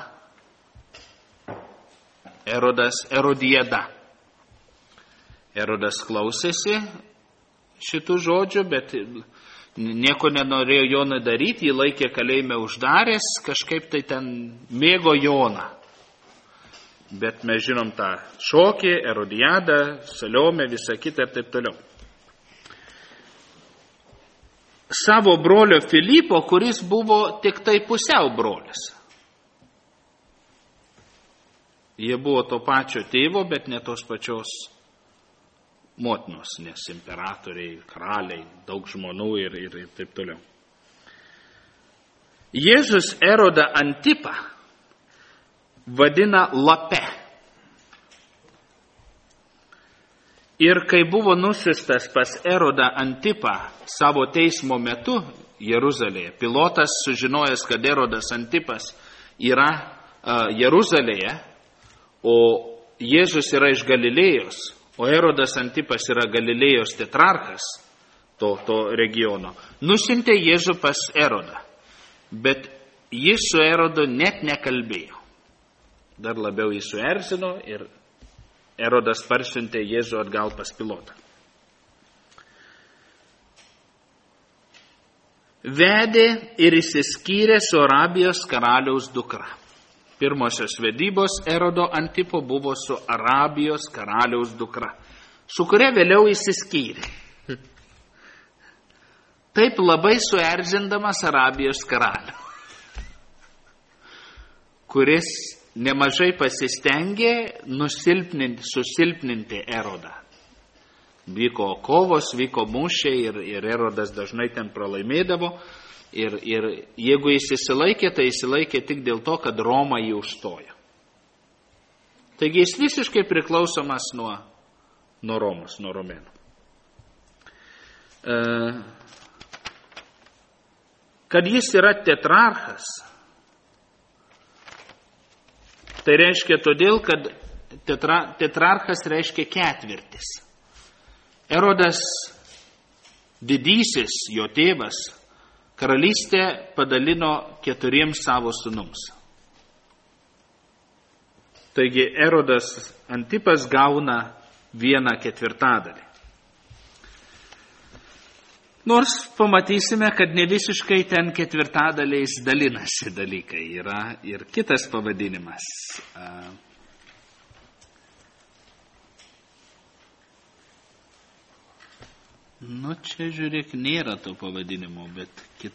Erodas Erodiada. Erodas klausėsi šitų žodžių, bet nieko nenorėjo Joną daryti, jį laikė kalėjime uždaręs, kažkaip tai ten mėgo Joną. Bet mes žinom tą šokį, Erodiadą, Saliomę, visą kitą ir taip toliau. Savo brolio Filipo, kuris buvo tik tai pusiau brolis. Jie buvo to pačio tėvo, bet ne tos pačios motinos, nes imperatoriai, karaliai, daug žmonų ir, ir, ir taip toliau. Jėzus Erodą Antipą vadina lape. Ir kai buvo nusiustas pas Erodą Antipą savo teismo metu Jeruzalėje, Pilotas sužinojęs, kad Erodas Antipas yra uh, Jeruzalėje, o Jėzus yra iš Galilėjos, o Erodas Antipas yra Galilėjos tetrarchas to, to regiono, nusintė Jėzų pas Erodą, bet jis su Erodu net nekalbėjo. Dar labiau jį suerzino ir Erodas parsiuntė Jėzų atgal pas Pilotą. Vedė ir išsiskyrė su Arabijos karaliaus dukra. Pirmosios vedybos Erodo Antipo buvo su Arabijos karaliaus dukra, su kuria vėliau išsiskyrė. Taip labai suerzindamas Arabijos karalių, kuris nemažai pasistengė nusilpninti, susilpninti Erodą. Vyko kovos, vyko mūšiai ir, ir Erodas dažnai ten pralaimėdavo. Ir, ir jeigu jis įsilaikė, tai įsilaikė tik dėl to, kad Roma jį užstojo. Taigi jis visiškai priklausomas nuo, nuo Romos, nuo romėnų. E, kad jis yra tetrarchas, tai reiškia todėl, kad tetra, tetrarchas reiškia ketvirtis. Erodas didysis, jo tėvas, karalystė padalino keturiems savo sūnums. Taigi Erodas Antipas gauna vieną ketvirtadalį. Nors pamatysime, kad ne visiškai ten ketvirtadaliais dalinasi dalykai. Yra ir kitas pavadinimas. Nu, čia žiūrėk, nėra to pavadinimo, bet kit,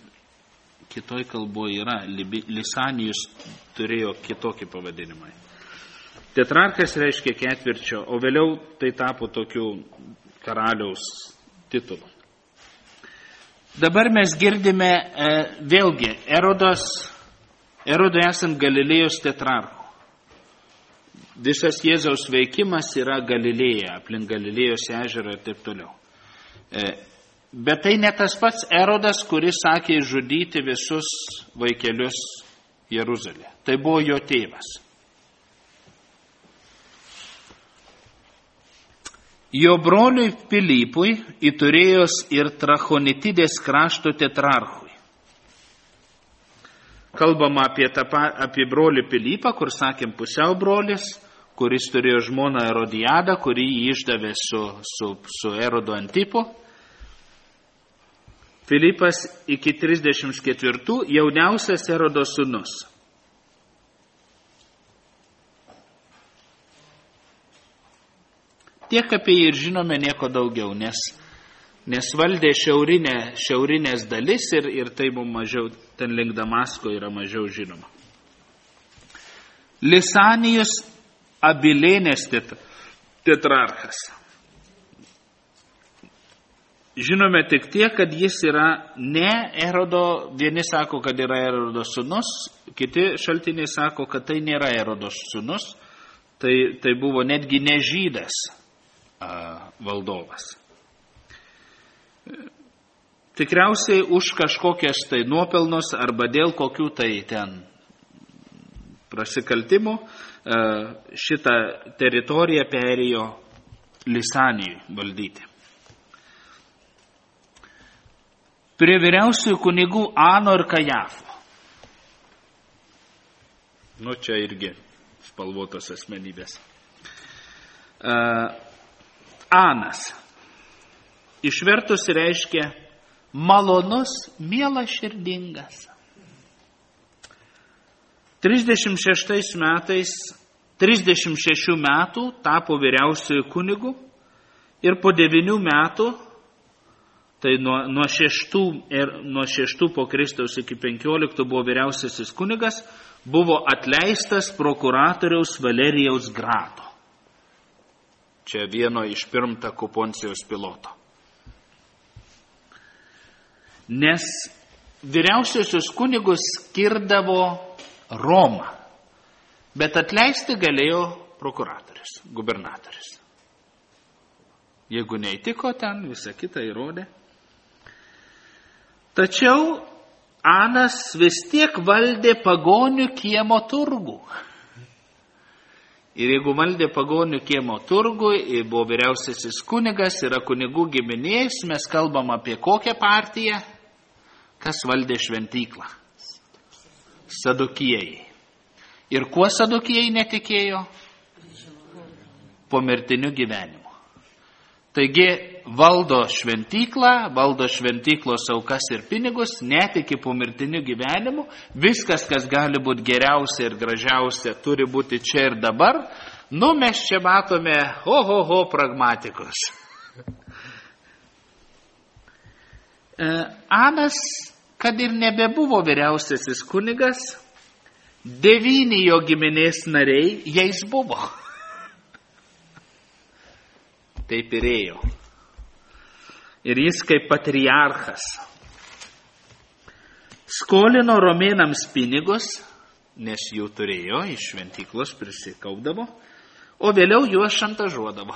kitoj kalboje yra. Lisanijus turėjo kitokį pavadinimą. Tetrarchas reiškia ketvirčio, o vėliau tai tapo tokiu karaliaus titulu. Dabar mes girdime e, vėlgi Erodas, Erodui esant Galilėjos tetrarchu. Visas Jėzaus veikimas yra Galilėja, aplink Galilėjos ežerą ir taip toliau. E, bet tai ne tas pats Erodas, kuris sakė žudyti visus vaikelius Jeruzalėje. Tai buvo jo tėvas. Jo broliui Pilypui įturėjos ir Trachonitidės krašto tetrarchui. Kalbama apie, tą, apie brolį Pilypą, kur sakėm pusiau brolis, kuris turėjo žmoną Erodiadą, kurį jį išdavė su, su, su Erodu Antipu. Pilypas iki trisdešimt ketvirtų jauniausias Erodo sūnus. Tiek apie jį ir žinome nieko daugiau, nes, nes valdė šiaurinė, šiaurinės dalis ir, ir tai mums mažiau, ten link Damasko yra mažiau žinoma. Lisanijus Abilėnės tet, tetrarchas. Žinome tik tiek, kad jis yra ne Erodo, vieni sako, kad yra Erodo sūnus, kiti šaltiniai sako, kad tai nėra Erodo sūnus, tai, tai buvo netgi ne žydas valdovas. Tikriausiai už kažkokias tai nuopelnus arba dėl kokių tai ten prasikaltimų šitą teritoriją perėjo Lisanijui valdyti. Prie vyriausiųjų kunigų Ano ir Kajafo. Nu, čia irgi spalvotos asmenybės. Anas. Išvertus reiškia malonus, mielas širdingas. trisdešimt šeštais metais, trisdešimt šešių metų tapo vyriausiųjų kunigų ir po devynių metų, tai nuo, nuo, šeštų, er, nuo šeštų po Kristaus iki penkioliktų buvo vyriausiasis kunigas, buvo atleistas prokuratoriaus Valerijaus Grato. Čia vieno iš pirmtakų Poncijos Piloto. Nes vyriausiosius kunigus skirdavo Roma, bet atleisti galėjo prokuratorius, gubernatorius. Jeigu neįtiko ten, visą kitą įrodė. Tačiau Anas vis tiek valdė pagonių kiemo turgų. Ir jeigu valdė pagonių kiemo turgų, buvo vyriausiasis kunigas, yra kunigų giminės, mes kalbam apie kokią partiją, kas valdė šventyklą. Sadukėjai. Ir kuo sadukėjai netikėjo? Pomirtiniu gyvenimu. Taigi valdo šventyklą, valdo šventyklos aukas ir pinigus, netiki pomirtiniu gyvenimu, viskas, kas gali būti geriausia ir gražiausia, turi būti čia ir dabar. Nu, mes čia matome, oho, ho, pragmatikus. Anas, kad ir nebebuvo vyriausiasis kunigas, devyni jo giminės nariai jais buvo. Taip ir ėjo. Ir jis kaip patriarchas skolino romėnams pinigus, nes jų turėjo, iš šventyklos prisikaupdavo, o vėliau juos šantažuodavo.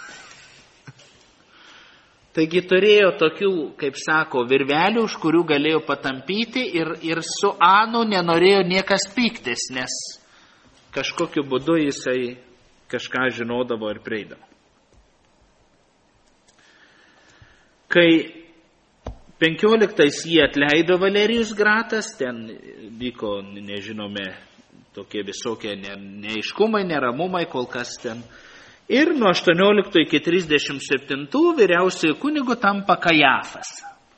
Taigi turėjo tokių, kaip sako, virvelių, už kurių galėjo patampyti ir, ir su Anu nenorėjo niekas pyktis, nes kažkokiu būdu jisai kažką žinodavo ir prieidavo. Kai penkioliktais jį atleido Valerijus Gratas, ten vyko, nežinome, tokie visokie neaiškumai, neramumai kol kas ten. Ir nuo aštuoniolikto iki trisdešimt septintų vyriausiųjų kunigų tampa Kajafas.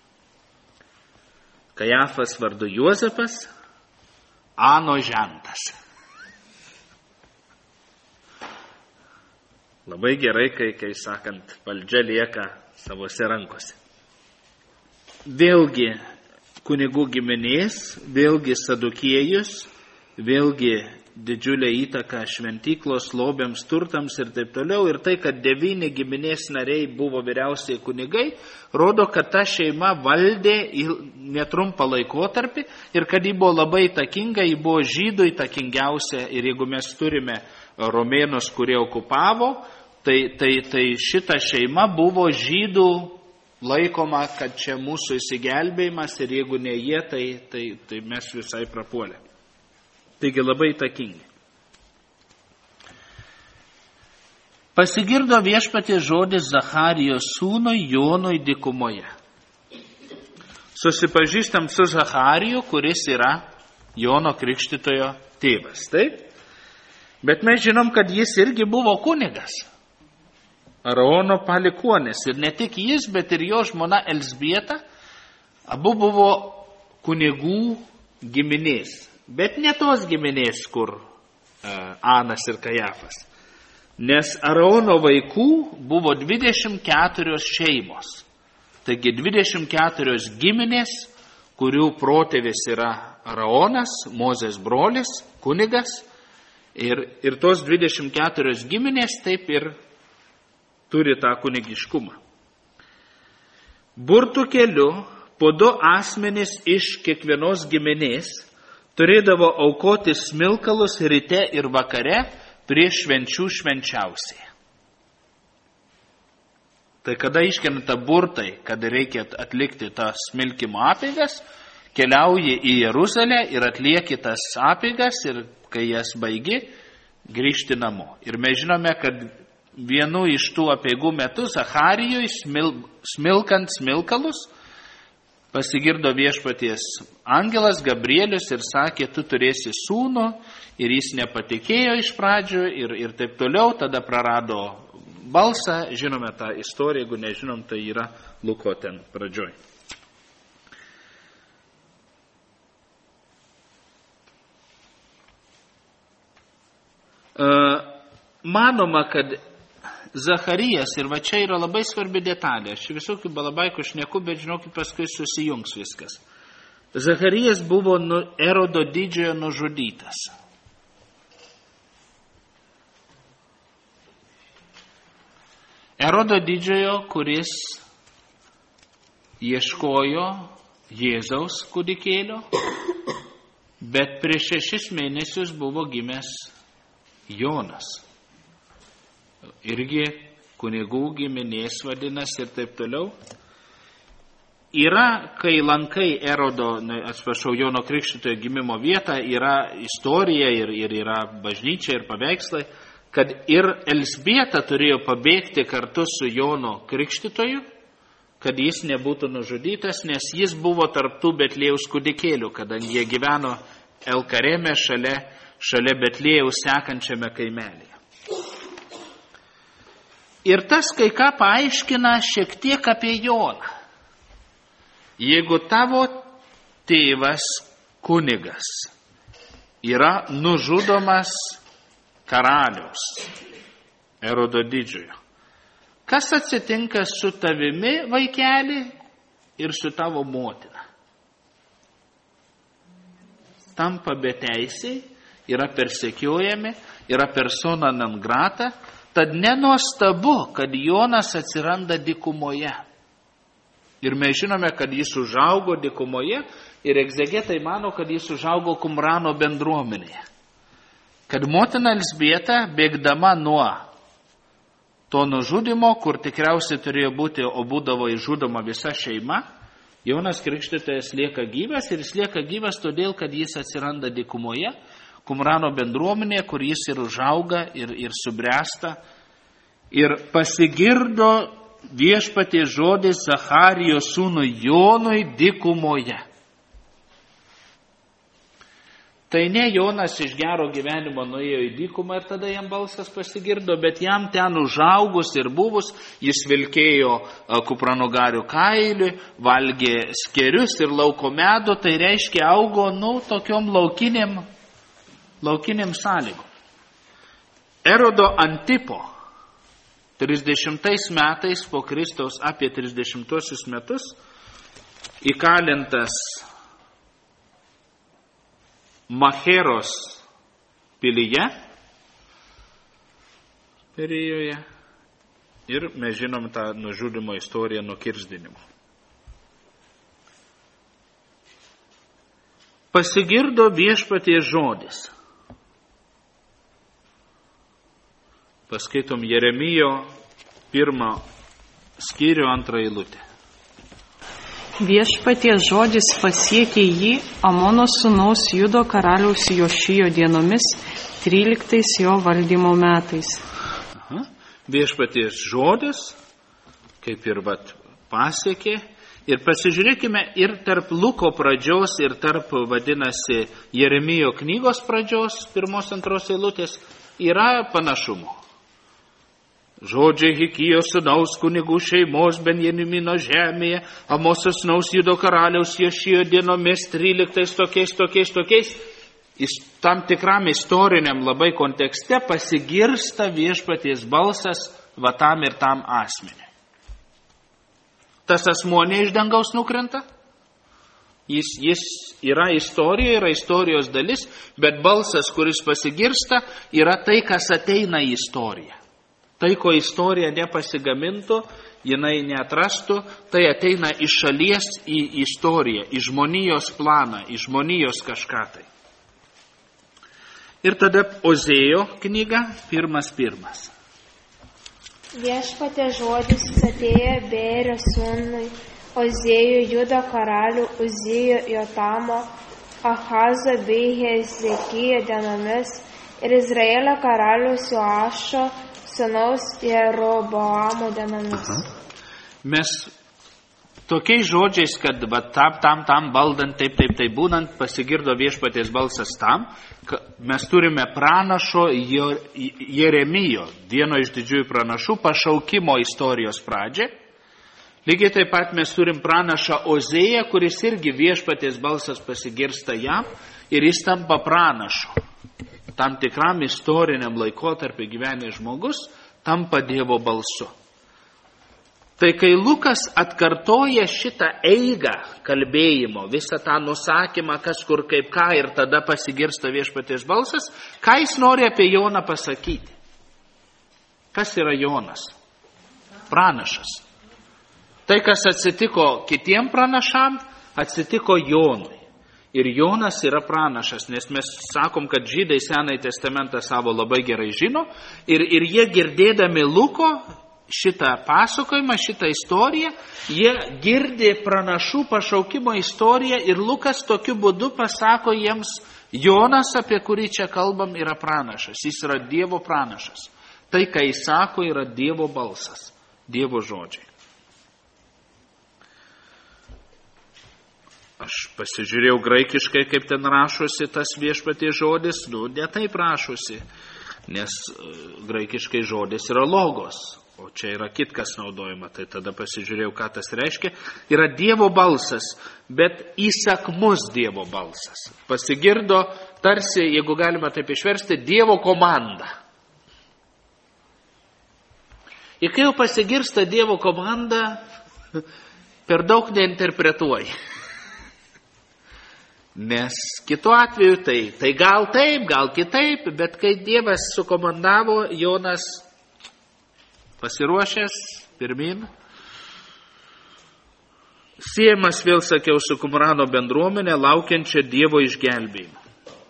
Kajafas vardu Juozapas, Ano žentas. Labai gerai, kai, kai sakant, valdžia lieka savose rankose. Vėlgi kunigų giminės, vėlgi Sadukiejus, vėlgi didžiulę įtaką šventyklos lobėms, turtams ir taip toliau. Ir tai, kad devyni giminės nariai buvo vyriausiai kunigai, rodo, kad ta šeima valdė netrumpą laikotarpį ir kad ji buvo labai įtakinga, ji buvo žydų įtakingiausia. Ir jeigu mes turime romėnus, kurie okupavo, tai, tai, tai šita šeima buvo žydų laikoma, kad čia mūsų įsigelbėjimas ir jeigu ne jie, tai, tai, tai mes visai prapuolė. Taigi labai įtakingi. Pasigirdo viešpaties žodis Zacharijos sūnui Jonui dykumoje. Susipažįstam su Zachariju, kuris yra Jono Krikštytojo tėvas. Taip? Bet mes žinom, kad jis irgi buvo kunigas. Araono palikuonis. Ir ne tik jis, bet ir jo žmona Elzbieta, abu buvo kunigų giminės. Bet ne tos giminės, kur Anas ir Kajafas. Nes Araono vaikų buvo dvidešimt keturios šeimos. Taigi dvidešimt keturios giminės, kurių protėvis yra Araonas, Mozės brolis, kunigas. Ir, ir tos dvidešimt keturios giminės taip ir turi tą kunigiškumą. Burtų keliu po du asmenys iš kiekvienos giminės turėdavo aukoti smilkalus ryte ir vakare prieš švenčių švenčiausiai. Tai kada iškrenta burtai, kada reikia atlikti tas smilkimo apeigas, keliauji į Jeruzalę ir atlieki tas apeigas ir kai jas baigi, grįžti namo. Ir mes žinome, kad vienu iš tų apeigų metu Zacharijui smil, smilkant smilkalus, pasigirdo viešpaties angelas Gabrielius ir sakė, tu turėsi sūnų, ir jis nepatikėjo iš pradžių ir, ir taip toliau, tada prarado balsą, žinome tą istoriją, jeigu nežinom, tai yra Luko ten pradžioj. Manoma, kad Zacharijas, ir va čia yra labai svarbi detalė, aš visokių balabaikų šneku, bet žinokit, paskui susijungs viskas. Zacharijas buvo nu, Erodo didžiojo nužudytas. Erodo didžiojo, kuris ieškojo Jėzaus kūdikėlio, bet prieš šešis mėnesius buvo gimęs Jonas. Irgi kunigų giminės vadinasi ir taip toliau. Yra, kai lankai Erodo, atsiprašau, Jono Krikštytojo gimimo vietą, yra istorija ir, ir yra bažnyčia ir paveikslai, kad ir Elzbieta turėjo pabėgti kartu su Jono Krikštytoju, kad jis nebūtų nužudytas, nes jis buvo tarptų Betlėjaus kūdikėlių, kadangi jie gyveno Elkareme šalia, šalia Betlėjaus sekančiame kaimelėje. Ir tas kai ką paaiškina šiek tiek apie Joną. Jeigu tavo tėvas kunigas yra nužudomas karaliaus, Erodo didžiojo, kas atsitinka su tavimi, vaikeli, ir su tavo motina? Tampa beteisiai, yra persekiojami, yra persona non grata. Tad nenuostabu, kad Jonas atsiranda dykumoje. Ir mes žinome, kad jis užaugo dykumoje ir egzegetai mano, kad jis užaugo Kumrano bendruomenėje. Kad motina Elzbieta, bėgdama nuo to nužudimo, kur tikriausiai turėjo būti, o būdavo išžudoma visa šeima, Jonas Krikštytojas lieka gyvas ir jis lieka gyvas todėl, kad jis atsiranda dykumoje, Kumrano bendruomenė, kur jis ir užauga ir, ir subręsta. Ir pasigirdo viešpaties žodis Zacharijos sūnui Jonui dykumoje. Tai ne Jonas iš gero gyvenimo nuėjo į dykumą ir tada jam balsas pasigirdo, bet jam ten užaugus ir buvus, jis vilkėjo kupranugarių kailį, valgė skerius ir lauko medų, tai reiškia augo, nu, tokiom laukiniam laukiniam sąlygom. Erodo Antipo trisdešimtais metais po Kristaus, apie trisdešimtuosius metus, įkalintas Macheros pilyje Perijoje. Ir mes žinom tą nužudimo istoriją nuo kirsdinimo. Pasigirdo viešpaties žodis. Paskaitom Jeremijo pirmą skyrių antrą eilutę. Viešpaties žodis pasiekė jį Amono sūnaus Judo karaliaus Jošijo dienomis, tryliktais jo valdymo metais. Aha. Viešpaties žodis, kaip ir vat, pasiekė. Ir pasižiūrėkime ir tarp Luko pradžios, ir tarp, vadinasi, Jeremijo knygos pradžios, pirmos antros eilutės, yra panašumų. Žodžiai Hikijo sūnaus kunigų šeimos Benjamino žemėje, Amoso sūnaus Judo karaliaus Jošijo dienomis, tryliktais tokiais, tokiais, tokiais. Tam tikram istoriniam labai kontekste pasigirsta viešpaties balsas va tam ir tam asmeniui. Tas asmuo ne iš dangaus nukrenta. Jis, jis yra istorija, yra istorijos dalis, bet balsas, kuris pasigirsta, yra tai, kas ateina į istoriją. Tai, ko istorija nepasigamintų, jinai neatrastų, tai ateina iš šalies į istoriją, į žmonijos planą, į žmonijos kažką tai. Ir tada Ozėjo knyga, pirmas pirmas. Viešpaties žodis atėjo Beerio sūnui, Ozėjui Judo karalių, Uzijo Jotamo, Ahazo bei Hezekijo dienomis ir Izraelio karaliaus Joašo sūnaus Jeroboamo dienomis. Mes tokiais žodžiais, kad va, tam, tam, tam valdant, taip, taip, taip būnant, pasigirdo viešpaties balsas tam, mes turime pranašo Jeremijo, vieno iš didžiųjų pranašų, pašaukimo istorijos pradžią. Lygiai taip pat mes turim pranašą Ozėją, kuris irgi viešpaties balsas pasigirsta jam ir jis tampa pranašu. Tam tikram istoriniam laikotarpiu gyvenęs žmogus tampa Dievo balsu. Tai kai Lukas atkartoja šitą eigą kalbėjimo, visą tą nusakymą, kas kur kaip ką ir tada pasigirsta viešpaties balsas, ką jis nori apie Joną pasakyti? Kas yra Jonas? Pranašas. Tai, kas atsitiko kitiem pranašam, atsitiko Jonui. Ir Jonas yra pranašas, nes mes sakom, kad žydai Senąjį testamentą savo labai gerai žino. Ir, ir jie girdėdami Luko šitą pasakojimą, šitą istoriją, jie girdė pranašų pašaukimo istoriją ir Lukas tokiu būdu pasako jiems, Jonas, apie kurį čia kalbam, yra pranašas. Jis yra Dievo pranašas. Tai, ką jis sako, yra Dievo balsas, Dievo žodžiai. Aš pasižiūrėjau graikiškai, kaip ten rašosi tas viešpaties žodis, nu, ne taip rašosi, nes graikiškai žodis yra logos, o čia yra kitkas naudojama, tai tada pasižiūrėjau, ką tas reiškia. Yra Dievo balsas, bet įsakmus Dievo balsas. Pasigirdo tarsi, jeigu galima taip išversti, Dievo komanda. Ir kai jau pasigirsta Dievo komanda, per daug neinterpretuoji. Nes kitu atveju tai, tai gal taip, gal kitaip, bet kai Dievas sukomandavo, Jonas pasiruošęs pirmin, siejamas vėl, sakiau, su Kumrano bendruomenė, laukiančia Dievo išgelbėjimo.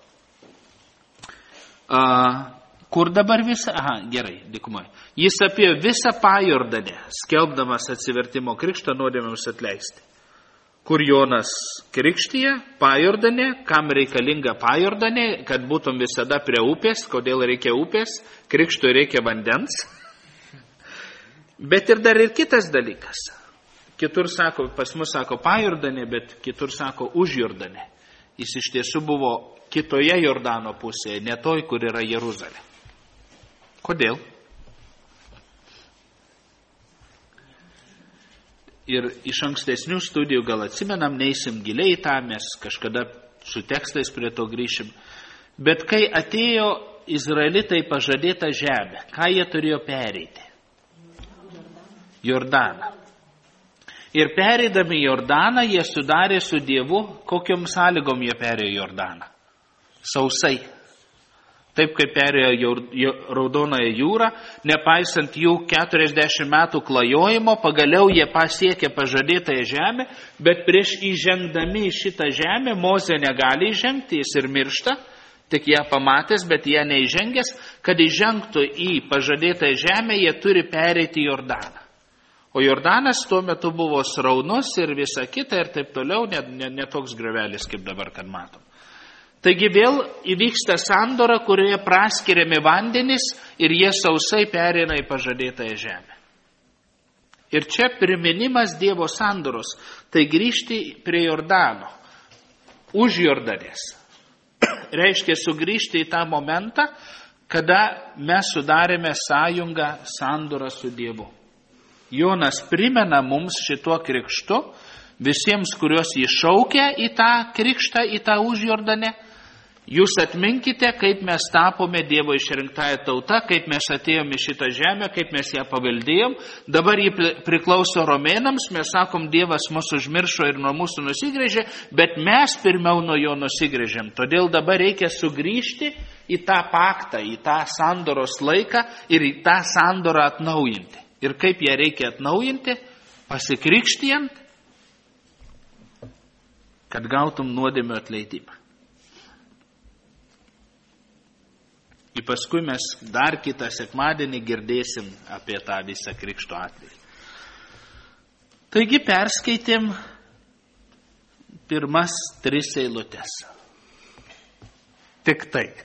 A, kur dabar visa? Aha, gerai, dykumoje. Jis apie visą Pajordanę, skelbdamas atsivertimo krikštą, nuodėmėms atleisti. Kur Jonas krikštyje, Pajordanė, kam reikalinga Pajordanė, kad būtum visada prie upės, kodėl reikia upės, krikštui reikia vandens. Bet ir dar ir kitas dalykas. Kitur sako, pas mus sako Pajordanė, bet kitur sako už Jordanę. Jis iš tiesų buvo kitoje Jordano pusėje, ne toj, kur yra Jeruzalė. Kodėl? Ir iš ankstesnių studijų gal atsimenam, neįsim giliai tą, mes kažkada su tekstais prie to grįšim. Bet kai atėjo Izraelitai pažadėtą žemę, ką jie turėjo pereiti? Jordaną. Ir pereidami Jordaną, jie sudarė su Dievu, kokiom sąlygom jie perėjo Jordaną? Sausai. taip kaip perėjo Raudonąją jūrą, nepaisant jų keturiasdešimt metų klajojimo, pagaliau jie pasiekė pažadėtąją žemę, bet prieš įžengdami į šitą žemę, Mozė negali įžengti, jis ir miršta, tik ją pamatęs, bet ją neįžengęs, kad įžengtų į pažadėtąją žemę, jie turi pereiti Jordaną. O Jordanas tuo metu buvo sraunus ir visa kita ir taip toliau, net ne, ne toks grevelis, kaip dabar, kad matom. Taigi vėl įvyksta sandora, kurioje praskiriami vandenys ir jie sausai pereina į pažadėtąją žemę. Ir čia priminimas Dievo sandoros, tai grįžti prie Jordano, už Jordanės. Reiškia sugrįžti į tą momentą, kada mes sudarėme sąjungą sandorą su Dievu. Jonas primena mums šituo krikštu, visiems, kuriuos jį šaukia į tą krikštą, į tą už Jordanę. Jūs atminkite, kaip mes tapome Dievo išrinktąją tautą, kaip mes atėjome į šitą žemę, kaip mes ją paveldėjom. Dabar jį priklauso romėnams, mes sakom, Dievas mūsų užmiršo ir nuo mūsų nusigrėžė, bet mes pirmiau nuo jo nusigrėžėm. Todėl dabar reikia sugrįžti į tą paktą, į tą sandoros laiką ir į tą sandorą atnaujinti. Ir kaip ją reikia atnaujinti? Pasikrikštijant, kad gautum nuodėmių atleidimą. Ir paskui mes dar kitą sekmadienį girdėsim apie tą visą krikšto atvejį. Taigi perskaitėm pirmas tris eilutes. Tik tai.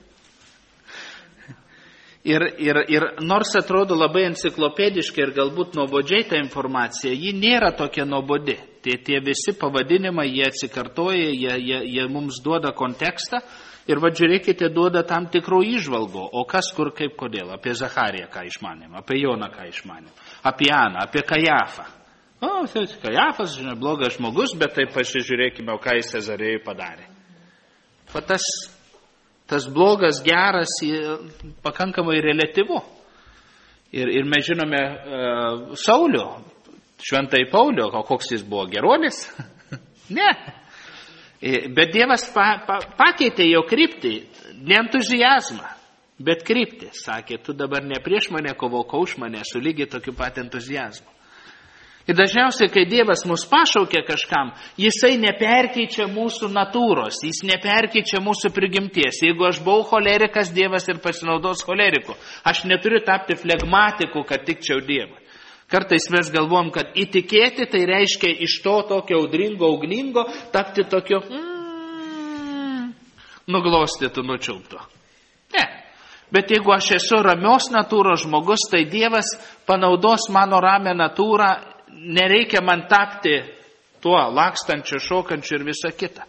Ir, ir, ir nors atrodo labai enciklopediškai ir galbūt nuobodžiai ta informacija, ji nėra tokia nuobodi. Tie, tie visi pavadinimai, jie atsikartoja, jie, jie, jie mums duoda kontekstą. Ir va, žiūrėkite, duoda tam tikrų įžvalgų. O kas, kur, kaip, kodėl. Apie Zachariją, ką išmanėm. Apie Joną, ką išmanėm. Apie Aną, apie Kajafą. O, tai Kajafas, žinai, blogas žmogus, bet taip pasižiūrėkime, ką jis Cezarėjui padarė. Va tas, tas blogas, geras, pakankamai relativu. Ir, ir mes žinome uh, Saulio, šventai Paulio, o koks jis buvo, geruolis? Ne. Bet Dievas pa, pa, pakeitė jo kryptį, ne entuziazmą, bet kryptį. Sakė, tu dabar ne prieš mane kovok, o už mane, su lygiai tokiu pat entuziazmu. Ir dažniausiai, kai Dievas mus pašaukia kažkam, jisai neperkeičia mūsų natūros, jis neperkeičia mūsų prigimties. Jeigu aš buvau cholerikas, Dievas ir pasinaudos choleriku. Aš neturiu tapti flegmatiku, kad tikčiau Dievą. Kartais mes galvom, kad įtikėti tai reiškia iš to tokio audringo, ugningo, tapti tokio mm, nuglostytų, nučiulpto. Ne. Bet jeigu aš esu ramios natūros žmogus, tai Dievas panaudos mano ramią natūrą, nereikia man tapti tuo lakstančiu, šokančiu ir visa kita.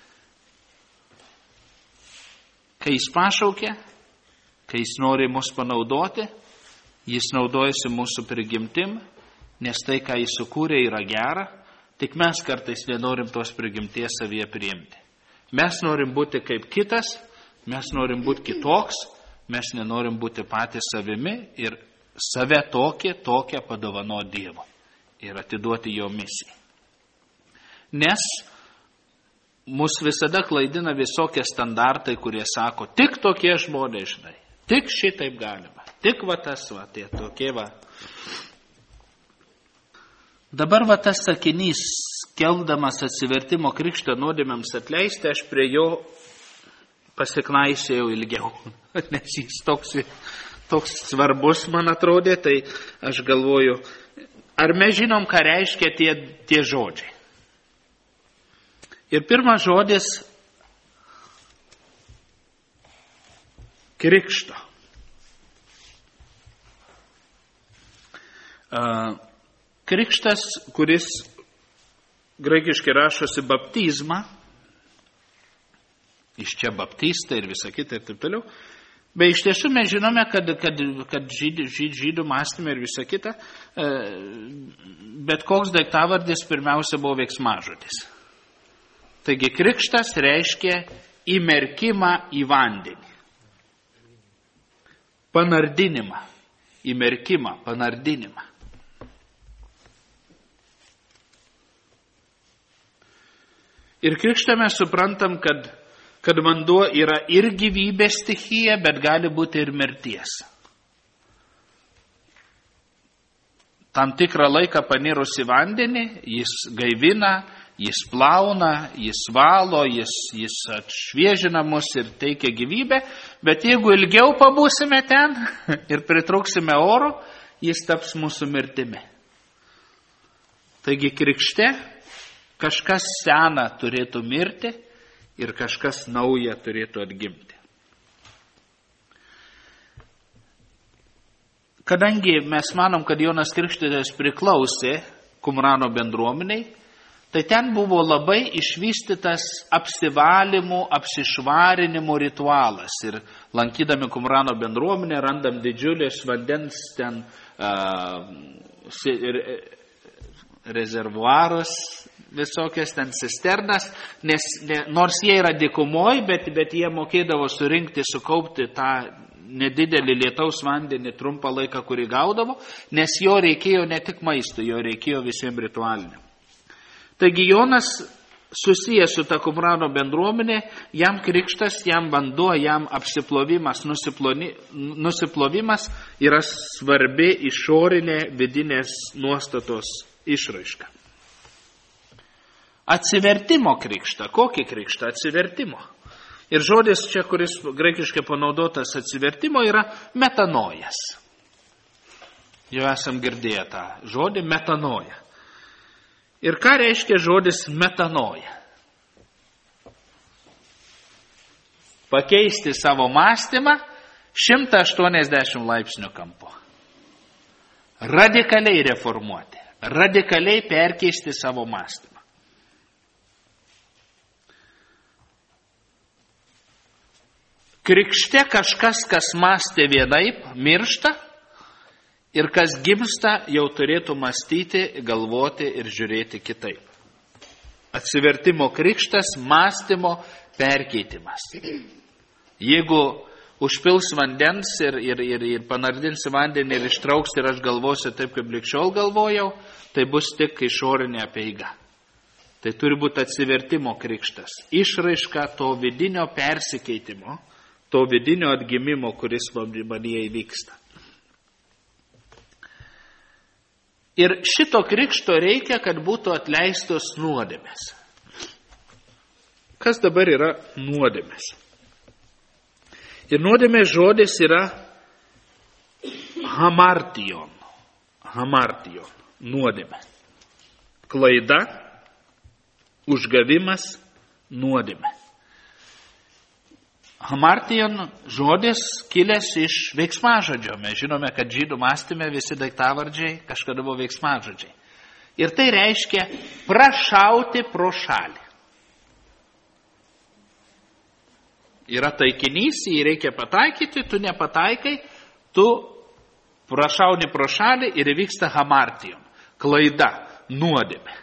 Kai jis pašaukia, kai jis nori mus panaudoti, jis naudojasi mūsų prigimtim, nes tai, ką jis sukūrė, yra gera, tik mes kartais nenorim tos prigimties savyje priimti. Mes norim būti kaip kitas, mes norim būti kitoks, mes nenorim būti patys savimi ir save tokie, tokią padovano Dievo ir atiduoti jo misijai. Nes mus visada klaidina visokie standartai, kurie sako, tik tokie žmonės, žinai, tik šitaip galima. Tik va tas, va, tie tokie va. Dabar va tas sakinys, keldamas atsivertimo krikšto nuodėmėms atleisti, aš prie jo pasiknaisėjau ilgiau, nes jis toks, toks svarbus, man atrodė, tai aš galvoju, ar mes žinom, ką reiškia tie, tie žodžiai. Ir pirmas žodis krikšto. Krikštas, kuris graikiškai rašosi baptizma, iš čia baptista ir visa kita ir taip toliau, bet iš tiesų mes žinome, kad, kad, kad žydų, žydų mąstymė ir visa kita, bet koks daiktavardis pirmiausia buvo veiksmažodis. Taigi krikštas reiškia įmerkimą į vandenį, panardinimą, įmerkimą, panardinimą. Ir krikštą mes suprantam, kad kad vanduo yra ir gyvybės stichija, bet gali būti ir mirties. Tam tikrą laiką panirus į vandenį, jis gaivina, jis plauna, jis valo, jis, jis atšviežina mus ir teikia gyvybę, bet jeigu ilgiau pabūsime ten ir pritrūksime oro, jis taps mūsų mirtimi. Taigi krikšte kažkas sena turėtų mirti ir kažkas nauja turėtų atgimti. Kadangi mes manom, kad Jonas Krikštytojas priklausė Kumrano bendruomeniai, tai ten buvo labai išvystytas apsivalymų, apsišvarinimo ritualas. Ir lankydami Kumrano bendruomenę randam didžiulės vandens ten uh, rezervuarus, visokias ten cisternas, nes ne, nors jie yra dykumoj, bet, bet jie mokėdavo surinkti, sukaupti tą nedidelį lietaus vandenį trumpą laiką, kurį gaudavo, nes jo reikėjo ne tik maistui, jo reikėjo visiems ritualiniam. Taigi Jonas susijęs su ta Kumrano bendruomenė, jam krikštas, jam vanduo, jam apsiplovimas, nusiplovimas yra svarbi išorinė vidinės nuostatos išraiška. Atsivertimo krikštą. Kokį krikštą? Atsivertimo. Ir žodis čia, kuris graikiškai panaudotas atsivertimo, yra metanojas. Jau esam girdėję tą žodį metanoja. Ir ką reiškia žodis metanoja? Pakeisti savo mąstymą šimtą aštuoniasdešimt laipsnių kampu. Radikaliai reformuoti. Radikaliai perkeisti savo mąstymą. Krikšte kažkas, kas mąstė vienaip, miršta ir kas gimsta, jau turėtų mąstyti, galvoti ir žiūrėti kitaip. Atsivertimo krikštas, mąstymo perkeitimas. Jeigu užpils vandens ir, ir, ir, ir panardins vandenį ir ištrauks ir aš galvosiu taip, kaip likščiol galvojau, tai bus tik išorinė apeiga. Tai turi būti atsivertimo krikštas. Išraiška to vidinio persikeitimo, to vidinio atgimimo, kuris manyje įvyksta. Ir šito krikšto reikia, kad būtų atleistos nuodėmės. Kas dabar yra nuodėmės? Ir nuodėmės žodis yra hamartion. Hamartion. Nuodėmė. Klaida, užgavimas, nuodėmė. Hamartion žodis kilęs iš veiksmažodžio. Mes žinome, kad žydų mąstyme visi daiktavardžiai kažkada buvo veiksmažodžiai. Ir tai reiškia prašauti pro šalį. Yra taikinys, jį reikia pataikyti, tu nepataikai, tu prašauni pro šalį ir įvyksta hamartion. Klaida, nuodėmė.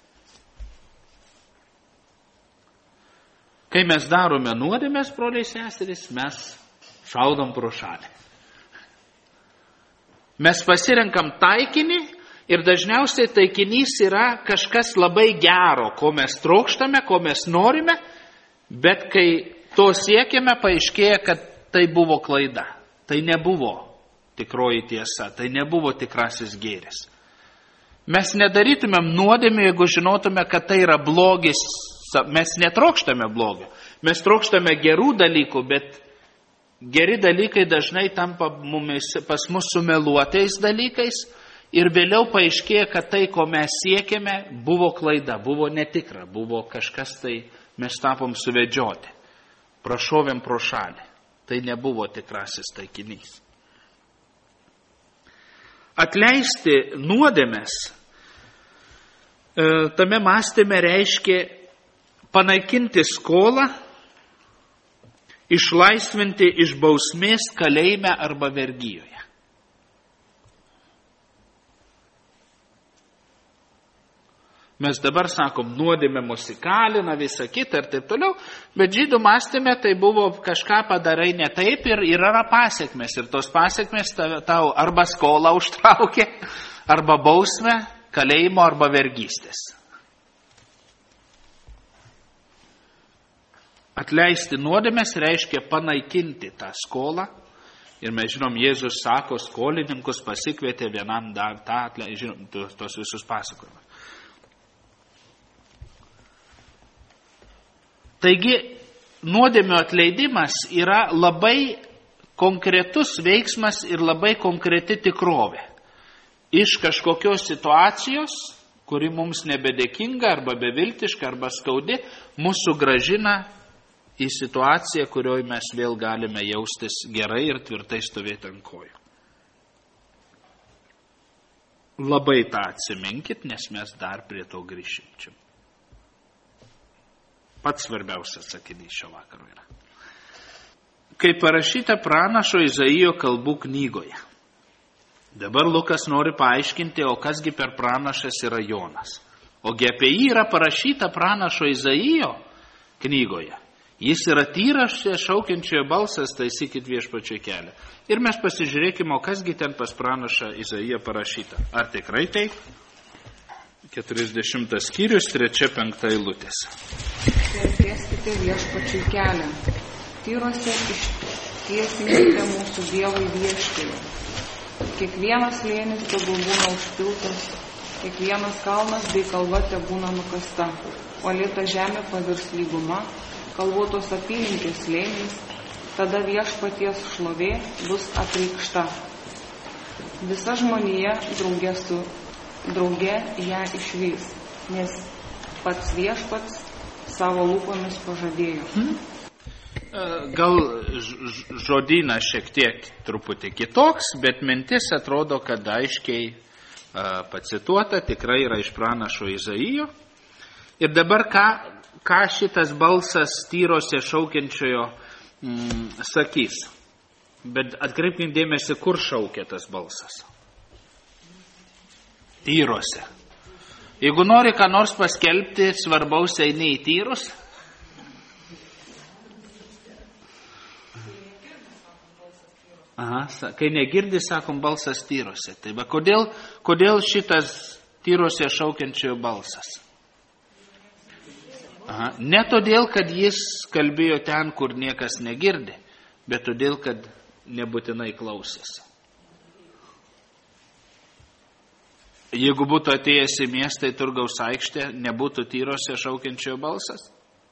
Kai mes darome nuodėmės, broliai seserys, mes šaudom pro šalį. Mes pasirenkam taikinį ir dažniausiai taikinys yra kažkas labai gero, ko mes trokštame, ko mes norime, bet kai to siekiame, paaiškėja, kad tai buvo klaida. Tai nebuvo tikroji tiesa, tai nebuvo tikrasis gėris. Mes nedarytumėm nuodėmę, jeigu žinotume, kad tai yra blogis. Mes netrokštame blogio. Mes trokštame gerų dalykų, bet geri dalykai dažnai tampa mumis, pas mus sumeluotais dalykais ir vėliau paaiškėja, kad tai, ko mes siekėme, buvo klaida, buvo netikra, buvo kažkas tai, mes tapom suvedžioti. Prašovėm pro šalį. Tai nebuvo tikrasis taikinys. Atleisti nuodėmes tame mąstyme reiškia panaikinti skolą, išlaisvinti iš bausmės kalėjime arba vergijoje. Mes dabar sakom, nuodėmė mus įkalina, visą kitą ir taip toliau, bet žydų mąstyme tai buvo kažką padarai ne taip ir yra pasiekmes. Ir tos pasiekmes tau arba skolą užtraukė, arba bausmę, kalėjimo arba vergystės. Atleisti nuodėmes reiškia panaikinti tą skolą. Ir mes žinom, Jėzus sako, skolininkus pasikvietė vienam dar tą, žinom, tos visus pasakojimus. Taigi, nuodėmių atleidimas yra labai konkretus veiksmas ir labai konkreti tikrovė. Iš kažkokios situacijos, kuri mums nebedėkinga arba beviltiška arba skaudi, mūsų gražina į situaciją, kurioje mes vėl galime jaustis gerai ir tvirtai stovėti ant kojų. Labai tą atsiminkit, nes mes dar prie to grįšim čia. Pats svarbiausias sakinys šio vakaro yra. Kaip parašyta pranašo Izaijo kalbų knygoje. Dabar Lukas nori paaiškinti, o kasgi per pranašas yra Jonas. Ogi apie jį yra parašyta pranašo Izaijo knygoje. Jis yra tyras šaukiančiojo balsas, taisykit viešpačio kelią. Ir mes pasižiūrėkime, o kasgi ten pas pranašą Izaiją parašyta. Ar tikrai taip? keturiasdešimtas skyrius, trečia, penkta eilutės. Tieskite viešpačiui kelią. Tyruose ištiesinkite mūsų Dievui vieškelį. Kiekvienas slėnis tegul būna užpiltas, kiekvienas kalnas bei kalva tebūna nukasta, o lėta žemė pavirs lyguma, kalvotos apylinkės slėniais, tada viešpaties šlovė bus apreikšta. Visa žmonija draugė su draugė ją išvys, nes pats viešpats savo lūpomis pažadėjo. Hmm? Gal žodynas šiek tiek truputį kitoks, bet mintis atrodo, kad aiškiai pacituota, tikrai yra iš pranašo Izaijo. Ir dabar ką, ką šitas balsas tyrose šaukiančiojo mm, sakys. Bet atkreipkim dėmesį, kur šaukia tas balsas. Tyrose. Jeigu nori ką nors paskelbti, svarbaus eini į Tyrus. Aha, kai negirdi, sakom, balsas Tyrose. Tai va, kodėl, kodėl šitas Tyrose šaukiančiojo balsas? Aha, ne todėl, kad jis kalbėjo ten, kur niekas negirdi, bet todėl, kad nebūtinai klausėsi. Jeigu būtų atėjęs į miestą į Turgaus aikštę, nebūtų Tyrose šaukiančiojo balsas?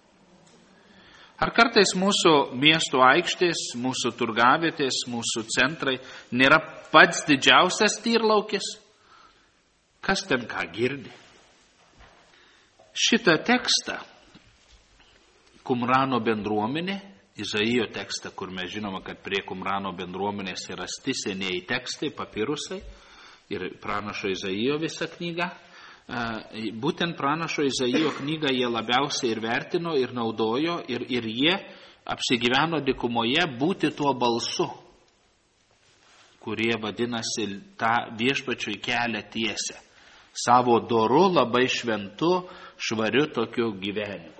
Ar kartais mūsų miestų aikštės, mūsų turgavietės, mūsų centrai nėra pats didžiausias tyrlaukis? Kas ten ką girdi? Šitą tekstą Kumrano bendruomenė, Izaijo tekstą, kur mes žinome, kad prie Kumrano bendruomenės yra rasti senieji tekstai, papirusai ir pranašo Izaijo visą knygą, būtent pranašo Izaijo knygą jie labiausiai ir vertino, ir naudojo, ir, ir jie apsigyveno dykumoje būti tuo balsu, kurie vadinasi tą viešpačiui kelią tiesę, savo doru, labai šventu, švariu tokiu gyvenimu.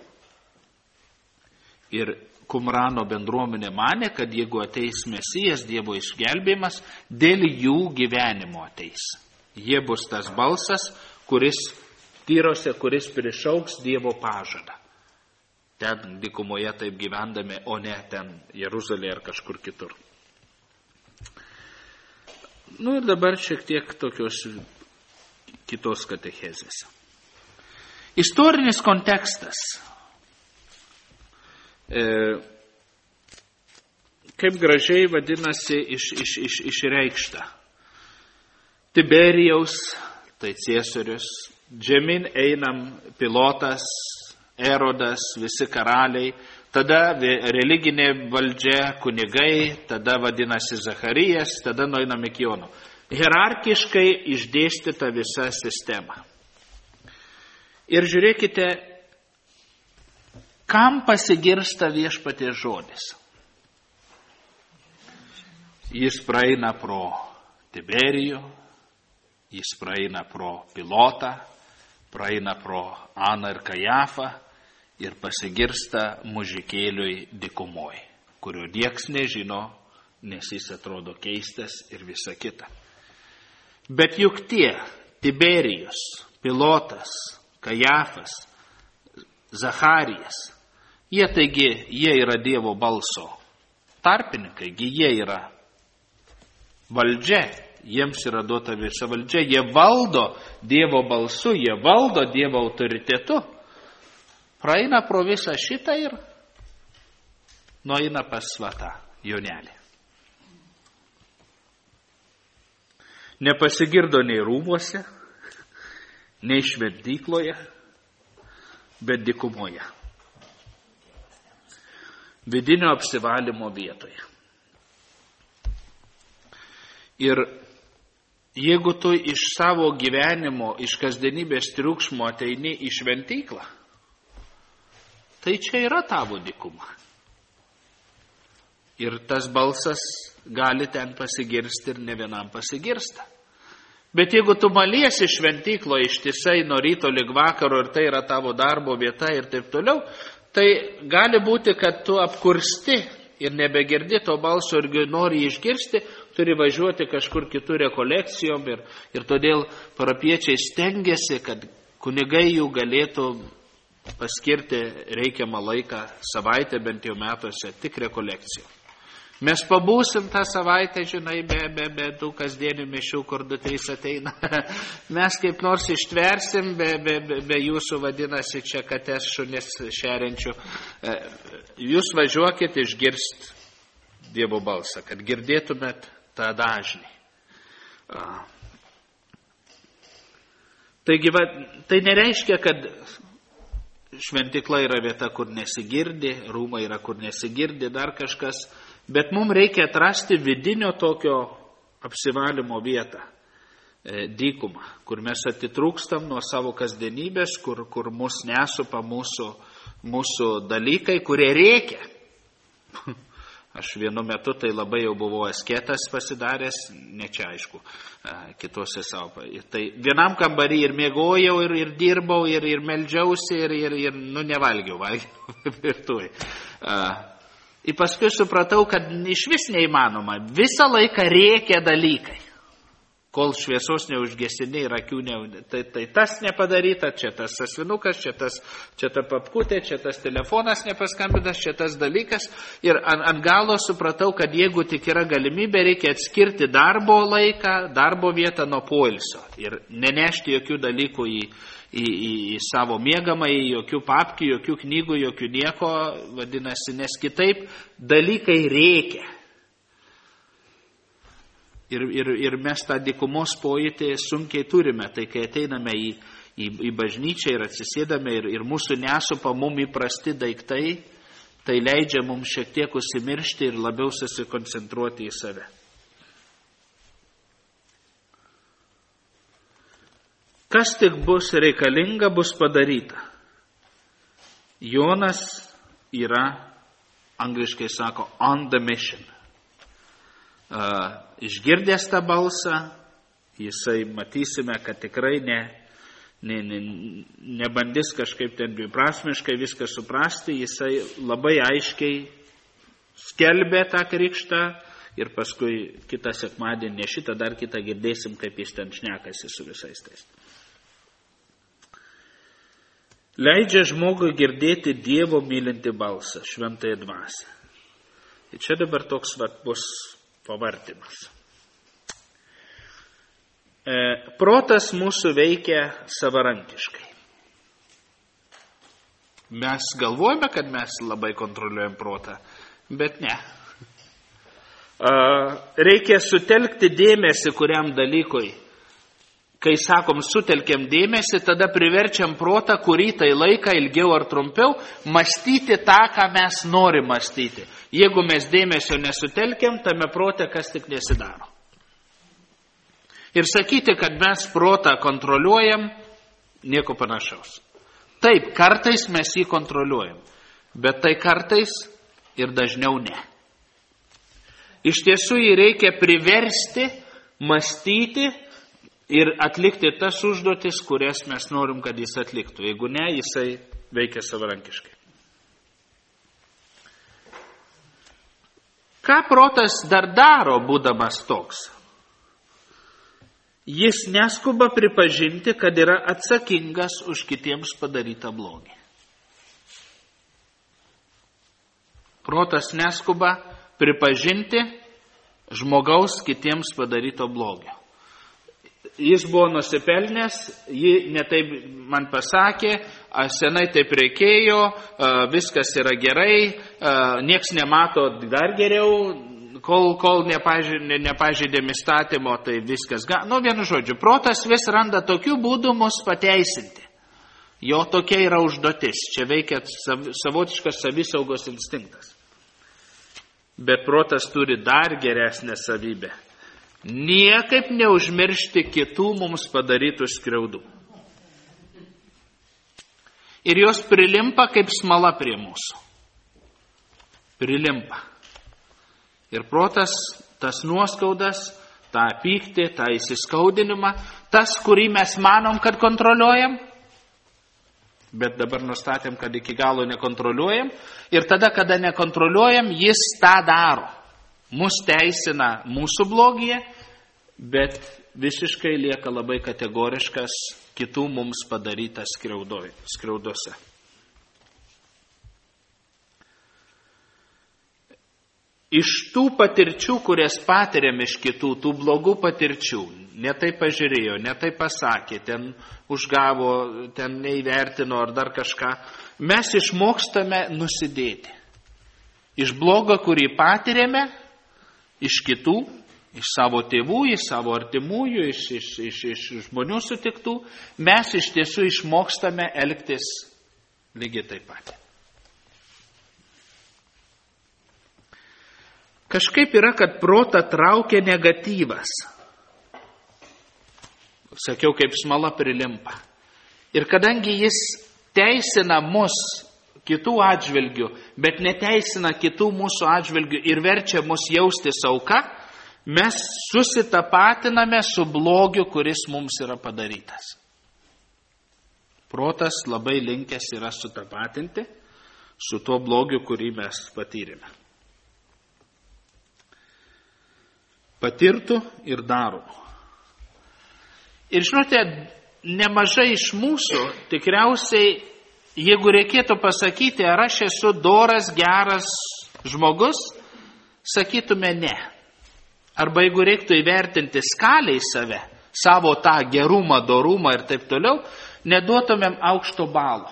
Ir Kumrano bendruomenė manė, kad jeigu ateis Mesijas, Dievo išgelbėjimas, dėl jų gyvenimo ateis. Jie bus tas balsas, kuris Tyrose, kuris prišauks Dievo pažadą. Ten dykumoje taip gyvendami, o ne ten Jeruzalėje ar kažkur kitur. Nu ir dabar šiek tiek tokios kitos katechezės. Istorinis kontekstas. E, kaip gražiai vadinasi iš, iš, iš, išreikšta. Tiberijaus, tai Ciesorius, žemyn einam Pilotas, Erodas, visi karaliai, tada religinė valdžia, kunigai, tada vadinasi Zacharijas, tada nueinam iki Jono. Hierarchiškai išdėstyta visa sistema. Ir žiūrėkite, kam pasigirsta viešpaties žodis. Jis praeina pro Tiberijų, jis praeina pro Pilotą, praeina pro Aną ir Kajafą ir pasigirsta mužikėliui dykumoj, kurio nieks nežino, nes jis atrodo keistas ir visa kita. Bet juk tie Tiberijus, Pilotas, Kajafas, Zacharijas, Jie taigi, jie yra Dievo balso tarpininkai, jie yra valdžia, jiems yra duota visa valdžia, jie valdo Dievo balsu, jie valdo Dievo autoritetu. Praeina pro visą šitą ir nueina pas svatą jaunelį. Nepasigirdo nei rūmuose, nei šventykloje, bet dykumoje. Vidinio apsivalymo vietoje. Ir jeigu tu iš savo gyvenimo, iš kasdienybės triukšmo ateini į šventyklą, tai čia yra tavo dykuma. Ir tas balsas gali ten pasigirsti ir ne vienam pasigirsta. Bet jeigu tu maliesi šventykloje ištisai nuo ryto lig vakaro ir tai yra tavo darbo vieta ir taip toliau, tai gali būti, kad tu apkursti ir nebegirdi to balso ir nori išgirsti, turi važiuoti kažkur kitur rekolekcijom ir, ir todėl parapiečiai stengiasi, kad kunigai jų galėtų paskirti reikiamą laiką, savaitę bent jau metuose, tik rekolekcijom. Mes pabūsim tą savaitę, žinai, be, be, be tų kasdienių mišių, kur du, trys ateina. Mes kaip nors ištversim, be, be, be, be jūsų vadinasi čia kates šunis šeriančių. Jūs važiuokit išgirst Dievo balsą, kad girdėtumėt tą dažnį. Taigi, va, tai nereiškia, kad šventykla yra vieta, kur nesigirdi, rūmai yra, kur nesigirdi, dar kažkas. Bet mums reikia atrasti vidinio tokio apsivalymo vietą, e, dykumą, kur mes atitrūkstam nuo savo kasdienybės, kur, kur mus nesupa mūsų, mūsų dalykai, kurie reikia. Aš vienu metu tai labai jau buvau asketas pasidaręs, ne čia aišku, kitose savo. Tai vienam kambarį ir mėgojau, ir, ir dirbau, ir, ir meldžiausi, ir, ir, ir nu, nevalgiau, valgiau virtuvėj. Ir paskui supratau, kad iš vis neįmanoma. Visą laiką rėkia dalykai. Kol šviesos neužgesini ir akių ne... Tai, tai tas nepadaryta, čia tas sasvinukas, čia, tas, čia ta papkutė, čia tas telefonas nepaskambinas, čia tas dalykas. Ir ant, ant galo supratau, kad jeigu tik yra galimybė, reikia atskirti darbo laiką, darbo vietą nuo poilsio. Ir nenešti jokių dalykų į... Į, į, į savo miegamą, į jokių papkių, jokių knygų, jokių nieko, vadinasi, nes kitaip dalykai reikia. Ir, ir, ir mes tą dykumos pojūtį sunkiai turime, tai kai ateiname į, į, į bažnyčią ir atsisėdame ir, ir mūsų nesupa mum įprasti daiktai, tai leidžia mums šiek tiek užsimiršti ir labiau susikoncentruoti į save. Kas tik bus reikalinga, bus padaryta. Jonas yra, angliškai sako, on the mission. Uh, išgirdęs tą balsą, jisai matysime, kad tikrai ne, ne, ne, nebandys kažkaip ten dviprasmiškai viską suprasti, jisai labai aiškiai skelbė tą krikštą ir paskui kitą sekmadienį, ne šitą, dar kitą girdėsim, kaip jis ten šnekasi su visais tais. Leidžia žmogui girdėti Dievo mylinti balsą, šventąją dvasią. Ir čia dabar toks vat, bus pavartimas. E, protas mūsų veikia savarankiškai. Mes galvojame, kad mes labai kontroliuojam protą, bet ne. E, reikia sutelkti dėmesį kuriam dalykui. Kai sakom, sutelkiam dėmesį, tada priverčiam protą, kurį tai laiką ilgiau ar trumpiau, mąstyti tą, ką mes norim mąstyti. Jeigu mes dėmesio nesutelkiam, tame prote kas tik nesidaro. Ir sakyti, kad mes protą kontroliuojam, nieko panašaus. Taip, kartais mes jį kontroliuojam, bet tai kartais ir dažniau ne. Iš tiesų jį reikia priversti, mąstyti, ir atlikti tas užduotis, kurias mes norim, kad jis atliktų. Jeigu ne, jisai veikia savarankiškai. Ką protas dar daro, būdamas toks? Jis neskuba pripažinti, kad yra atsakingas už kitiems padarytą blogį. Protas neskuba pripažinti žmogaus kitiems padaryto blogio. Jis buvo nusipelnęs, ji netaip man pasakė, senai taip reikėjo, viskas yra gerai, nieks nemato dar geriau, kol, kol nepažeidėm įstatymo, tai viskas. Ga... Nu, vienu žodžiu, protas vis randa tokių būdų mus pateisinti. Jo tokia yra užduotis. Čia veikia sav, savotiškas savisaugos instinktas. Bet protas turi dar geresnę savybę. Niekaip neužmiršti kitų mums padarytų skriaudų. Ir jos prilimpa kaip smala prie mūsų. Prilimpa. Ir protas tas nuoskaudas, tą pyktį, tą įsiskaudinimą, tas, kurį mes manom, kad kontroliuojam, bet dabar nustatėm, kad iki galo nekontroliuojam, ir tada, kada nekontroliuojam, jis tą daro. Mus teisina mūsų blogyje, bet visiškai lieka labai kategoriškas kitų mums padarytas skriaudose. Iš tų patirčių, kurias patiriam iš kitų, tų blogų patirčių, netai pažiūrėjo, netai pasakė, ten užgavo, ten neįvertino ar dar kažką, mes išmokstame nusidėti. Iš blogo, kurį patiriame, iš kitų, iš savo tėvų, iš savo artimųjų, iš, iš, iš, iš žmonių sutiktų, mes iš tiesų išmokstame elgtis lygiai taip pat. Kažkaip yra, kad protą traukia negatyvas. Sakiau, kaip smala prilimpa. Ir kadangi jis teisina mus kitų atžvilgių, bet neteisina kitų mūsų atžvilgių ir verčia mus jausti auka, mes susitapatiname su blogiu, kuris mums yra padarytas. Protas labai linkęs yra sutapatinti su tuo blogiu, kurį mes patyrėme. Patirtų ir darų. Ir žinote, nemažai iš mūsų tikriausiai, jeigu reikėtų pasakyti, ar aš esu doras, geras žmogus, sakytume ne. Arba jeigu reiktų įvertinti skalę į save, savo tą gerumą, dorumą ir taip toliau, neduotumėm aukšto balo.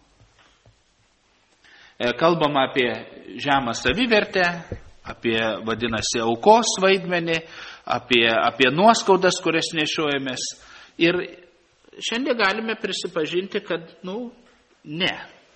Kalbam apie žemą savivertę, apie, vadinasi, aukos vaidmenį, apie, apie nuoskaudas, kurias nešiojamės. Ir šiandien galime prisipažinti, kad, nu, ne.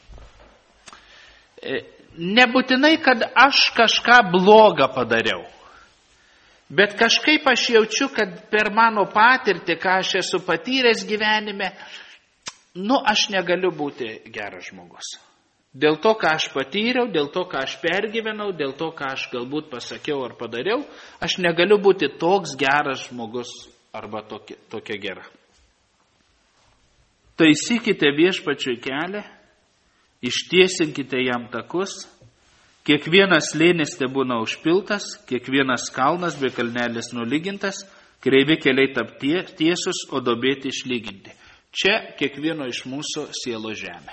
Nebūtinai, kad aš kažką blogą padariau. Bet kažkaip aš jaučiu, kad per mano patirtį, ką aš esu patyręs gyvenime, nu, aš negaliu būti geras žmogus. Dėl to, ką aš patyriau, dėl to, ką aš pergyvenau, dėl to, ką aš galbūt pasakiau ar padariau, aš negaliu būti toks geras žmogus arba tokia, tokia gera. Taisykite viešpačiui kelią, ištiesinkite jam takus, kiekvienas slėnis tebūna užpiltas, kiekvienas kalnas bei kalnelis nulygintas, kreivi keliai tap tiesus, o duobėti išlyginti. Čia kiekvieno iš mūsų sielo žemė.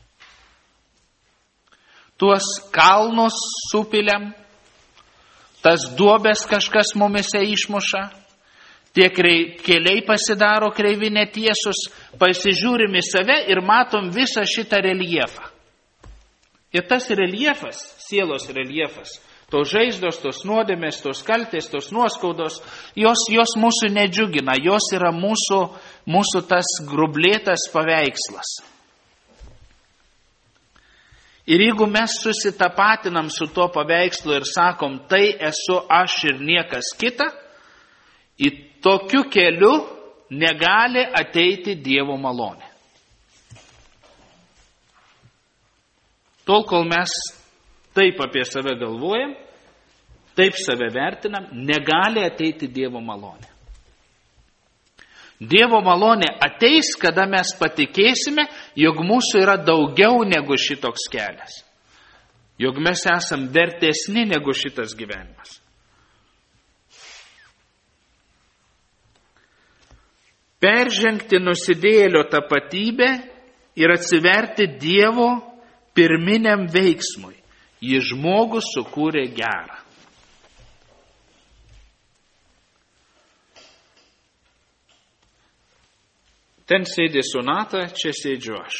Tuos kalnus supiliam, tas duobės kažkas mumise išmuša, tie keliai pasidaro kreivi netiesus, pasižiūrim į save ir matom visą šitą reljefą. Ir tas reljefas, sielos reljefas, tos žaizdos, tos nuodėmės, tos kaltės, tos nuoskaudos, jos, jos mūsų nedžiugina, jos yra mūsų, mūsų tas grublėtas paveikslas. Ir jeigu mes susitapatinam su tuo paveikslu ir sakom, tai esu aš ir niekas kita, į tokiu keliu negali ateiti Dievo malonė. Tol, kol mes taip apie save galvojam, taip save vertinam, negali ateiti Dievo malonė. Dievo malonė ateis, kada mes patikėsime, jog mūsų yra daugiau negu šitoks kelias. Jog mes esam vertesni negu šitas gyvenimas. Peržengti nusidėjėlio tapatybę ir atsiverti Dievo pirminiam veiksmui. Jis žmogų sukūrė gerą. Ten sėdė Sonata, čia sėdžiu aš.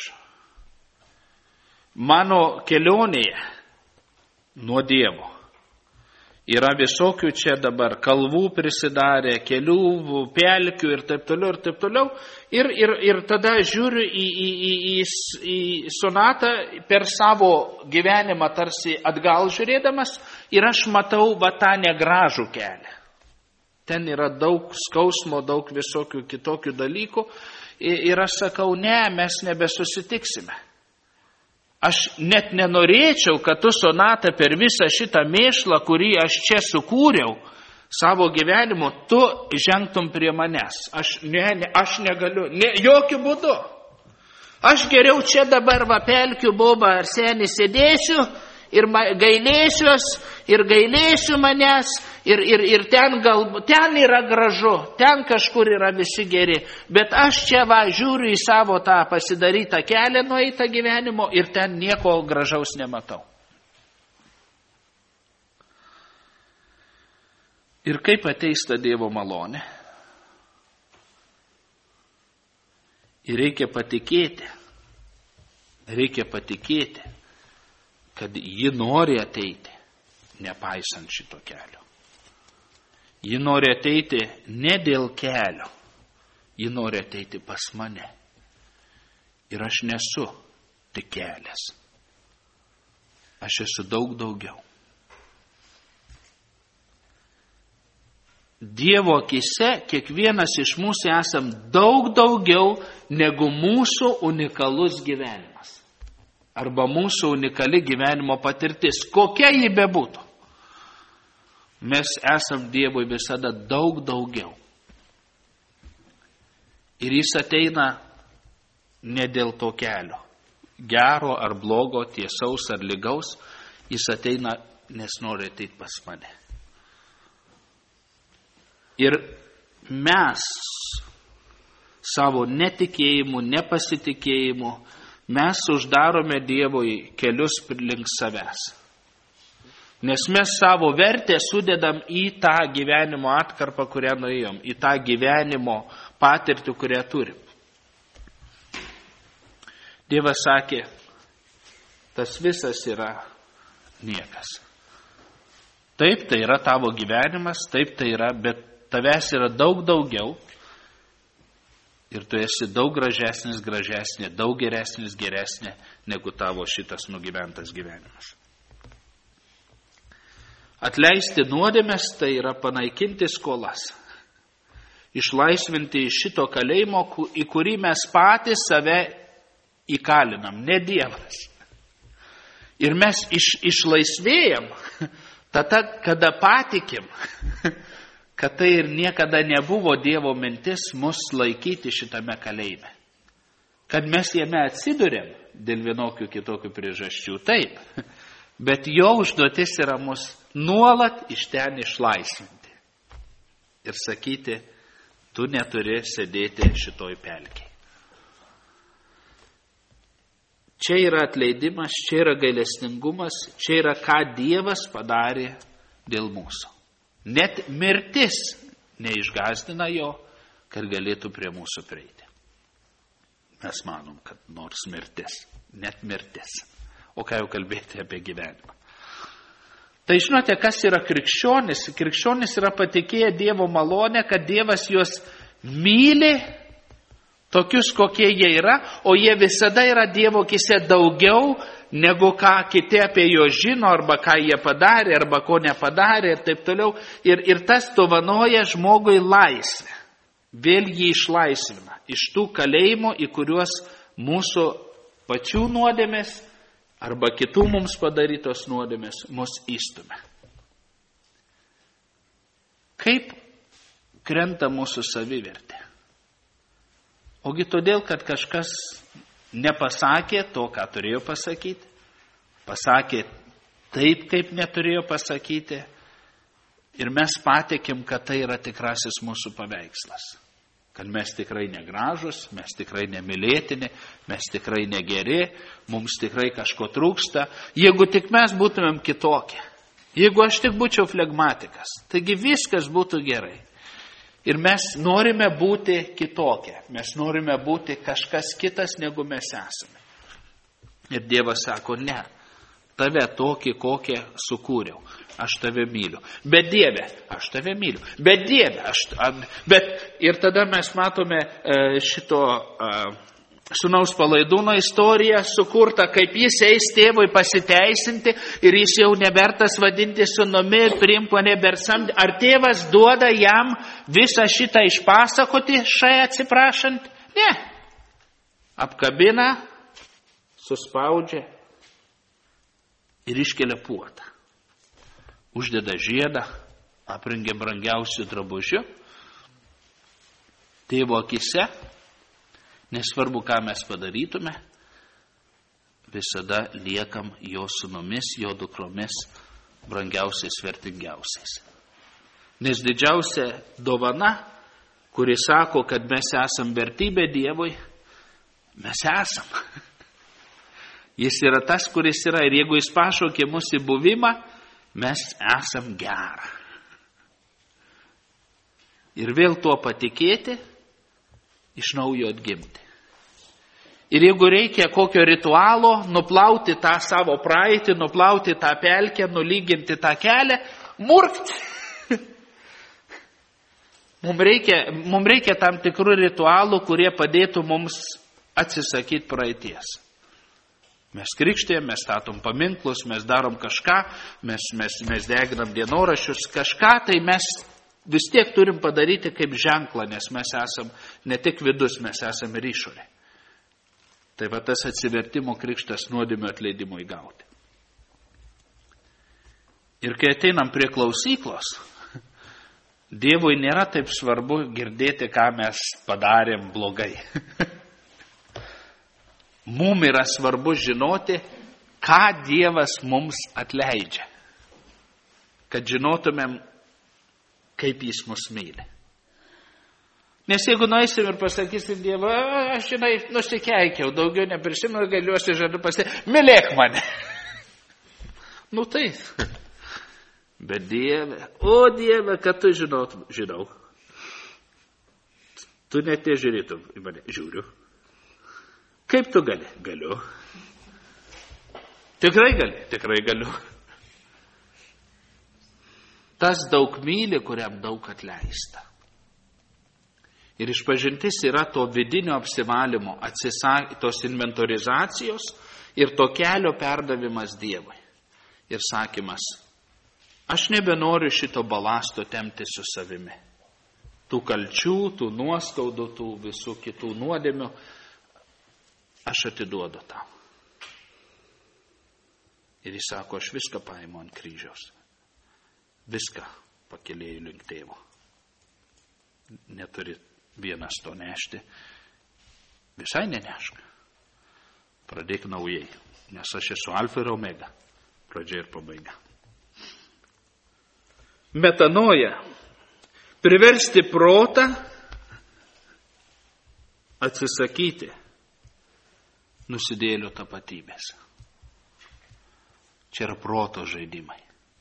Mano kelionėje nuo Dievo yra visokių čia dabar kalvų prisidarę, kelių, pelkių ir taip toliau, ir taip toliau. Ir, ir, ir tada žiūriu į, į, į, į, į Sonatą per savo gyvenimą tarsi atgal žiūrėdamas ir aš matau va tą negražų kelią. Ten yra daug skausmo, daug visokių kitokių dalykų. Ir aš sakau, ne, mes nebesusitiksime. Aš net nenorėčiau, kad tu, Sonata, per visą šitą mėšlą, kurį aš čia sukūriau savo gyvenimu, tu žengtum prie manęs. Aš, ne, ne, aš negaliu, ne, jokių būdų. Aš geriau čia dabar va pelkių boba ar senį sėdėsiu ir gailėsiuos ir gailėsiu manęs ir, ir, ir ten, gal, ten yra gražu, ten kažkur yra visi geri. Bet aš čia va žiūriu į savo tą pasidarytą kelią nueitą gyvenimo ir ten nieko gražaus nematau. Ir kaip ateis ta Dievo malonė? Ir reikia patikėti, reikia patikėti, kad ji nori ateiti, nepaisant šito kelio. Ji nori ateiti ne dėl kelio, ji nori ateiti pas mane. Ir aš nesu tik kelias. Aš esu daug daugiau. Dievo akise kiekvienas iš mūsų esam daug daugiau negu mūsų unikalus gyvenimas. Arba mūsų unikali gyvenimo patirtis, kokia ji bebūtų. Mes esam Dievui visada daug daugiau. Ir jis ateina ne dėl to kelio, gero ar blogo, tiesaus ar lygaus, jis ateina, nes nori ateiti pas mane. Ir mes savo netikėjimu, nepasitikėjimu, mes uždarome Dievui kelius link savęs. Nes mes savo vertę sudedam į tą gyvenimo atkarpą, kurią nuėjom, į tą gyvenimo patirtį, kurią turim. Dievas sakė, tas visas yra niekas. Taip, tai yra tavo gyvenimas, taip tai yra, bet tavęs yra daug daugiau. Ir tu esi daug gražesnis, gražesnė, daug geresnis, geresnė, negu tavo šitas nugyventas gyvenimas. Atleisti nuodėmes tai yra panaikinti skolas. Išlaisvinti iš šito kalėjimo, į kurį mes patys save įkalinam, ne Dievas. Ir mes iš, išlaisvėjam, tada, kada patikim, kad tai ir niekada nebuvo Dievo mintis mus laikyti šitame kalėjime. Kad mes jame atsidurėm dėl vienokių kitokių priežasčių, taip, bet jo užduotis yra mus nuolat iš ten išlaisvinti. Ir sakyti, tu neturi sėdėti šitoj pelkėj. Čia yra atleidimas, čia yra gailestingumas, čia yra ką Dievas padarė dėl mūsų. Net mirtis neišgąsdina jo, kad galėtų prie mūsų prieiti. Mes manom, kad nors mirtis, net mirtis. O ką jau kalbėti apie gyvenimą. Tai žinote, kas yra krikščionis? Krikščionis yra patikėję Dievo malonę, kad Dievas juos myli tokius, kokie jie yra, o jie visada yra Dievo akise daugiau, negu ką kiti apie jo žino, arba ką jie padarė, arba ko nepadarė ir taip toliau. Ir, ir tas dovanoja žmogui laisvę. Vėl jį išlaisvina iš tų kalėjimų, į kuriuos mūsų pačių nuodėmės arba kitų mums padarytos nuodėmės mus įstumia. Kaip krenta mūsų savivertė? Ogi todėl, kad kažkas nepasakė to, ką turėjo pasakyti, pasakė taip, kaip neturėjo pasakyti, ir mes patikim, kad tai yra tikrasis mūsų paveikslas. kad mes tikrai negražus, mes tikrai nemylėtini, mes tikrai negeri, mums tikrai kažko trūksta. Jeigu tik mes būtumėm kitokie, jeigu aš tik būčiau flegmatikas, taigi viskas būtų gerai. Ir mes norime būti kitokie, mes norime būti kažkas kitas, negu mes esame. Ir Dievas sako, ne, tave tokį, kokią sukūriau. Aš tave myliu. Bet Dieve, aš tave myliu. Bet Dieve, aš... Bet ir tada mes matome šito sūnaus Palaidūno istoriją sukurta, kaip jis eis tėvui pasiteisinti ir jis jau nevertas vadinti sūnumi ir priimko nebersamdį. Ar tėvas duoda jam visą šitą išpasakoti, šai atsiprašant? Ne. Apkabina, suspaudžia ir iškelia puotą. Uždeda žiedą, aprengia brangiausių drabužių. Tėvo akise, nesvarbu, ką mes padarytume, visada liekam jo sūnumis, jo dukromis, brangiausiais, vertingiausiais. Nes didžiausia dovana, kuri sako, kad mes esam vertybė Dievui, mes esam. Jis yra tas, kuris yra, ir jeigu jis pašaukė mus į buvimą, mes esam gera. Ir vėl tuo patikėti, iš naujo atgimti. Ir jeigu reikia kokio ritualo, nuplauti tą savo praeitį, nuplauti tą pelkę, nulyginti tą kelią, murkti. Mums reikia, mums reikia tam tikrų ritualų, kurie padėtų mums atsisakyti praeities. Mes krikštėjom, mes statom paminklus, mes darom kažką, mes, mes, mes deginam dienoraščius, kažką, tai mes vis tiek turim padaryti kaip ženklą, nes mes esam ne tik vidus, mes esam ir išorė. Tai va tas atsivertimo krikštas nuodėmių atleidimui gauti. Ir kai ateinam prie klausyklos, Dievui nėra taip svarbu girdėti, ką mes padarėm blogai. Mums yra svarbu žinoti, ką Dievas mums atleidžia. Kad žinotumėm, kaip jis mus myli. Nes jeigu nueisim ir pasakysim Dievą, aš žinai, nusikeikiau, daugiau neprisimenu, galiuosi žadu pasakyti, mylėk mane. Nu tai. Bet Dieve, o Dieve, kad tu žinotum, žinau. Tu net nežiūrėtum į mane, žiūriu. Kaip tu gali? Galiu. Tikrai gali? Tikrai galiu. Tas daug myli, kuriam daug atleista. Ir išpažintis yra to vidinio apsivalymo, atsisak, tos inventorizacijos ir to kelio perdavimas Dievui. Ir sakymas, aš nebenoriu šito balasto tempti su savimi. Tų kalčių, tų nuoskaudų, tų visų kitų nuodėmių, aš atiduodu tau. Ir jis sako, aš viską paimu ant kryžiaus. Viską pakėlėjau link tėvo. Neturi vienas to nešti. Visai nenešk. Pradėk naujai, nes aš esu alfa ir omega. Pradžia ir pabaiga. Metanoja. Priversti protą atsisakyti nusidėlių tapatybės. Čia yra proto žaidimai.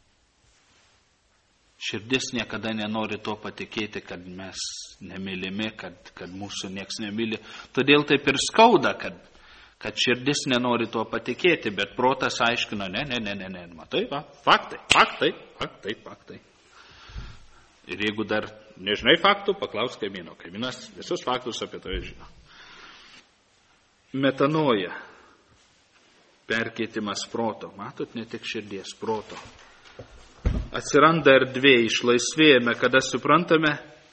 Širdis niekada nenori to patikėti, kad mes nemylimi, kad, kad mūsų nieks nemyli. Todėl taip ir skauda, kad, kad širdis nenori to patikėti, bet protas aiškina, ne, ne, ne, ne, ne, matai, va, faktai, faktai, faktai, faktai. Ir jeigu dar nežinai faktų, paklaus kaimyno. Kaimynas visus faktus apie tave žino. Metanoja, perkeitimas proto, matot, ne tik širdies, proto. Atsiranda erdvė, išlaisvėjame, kada suprantame,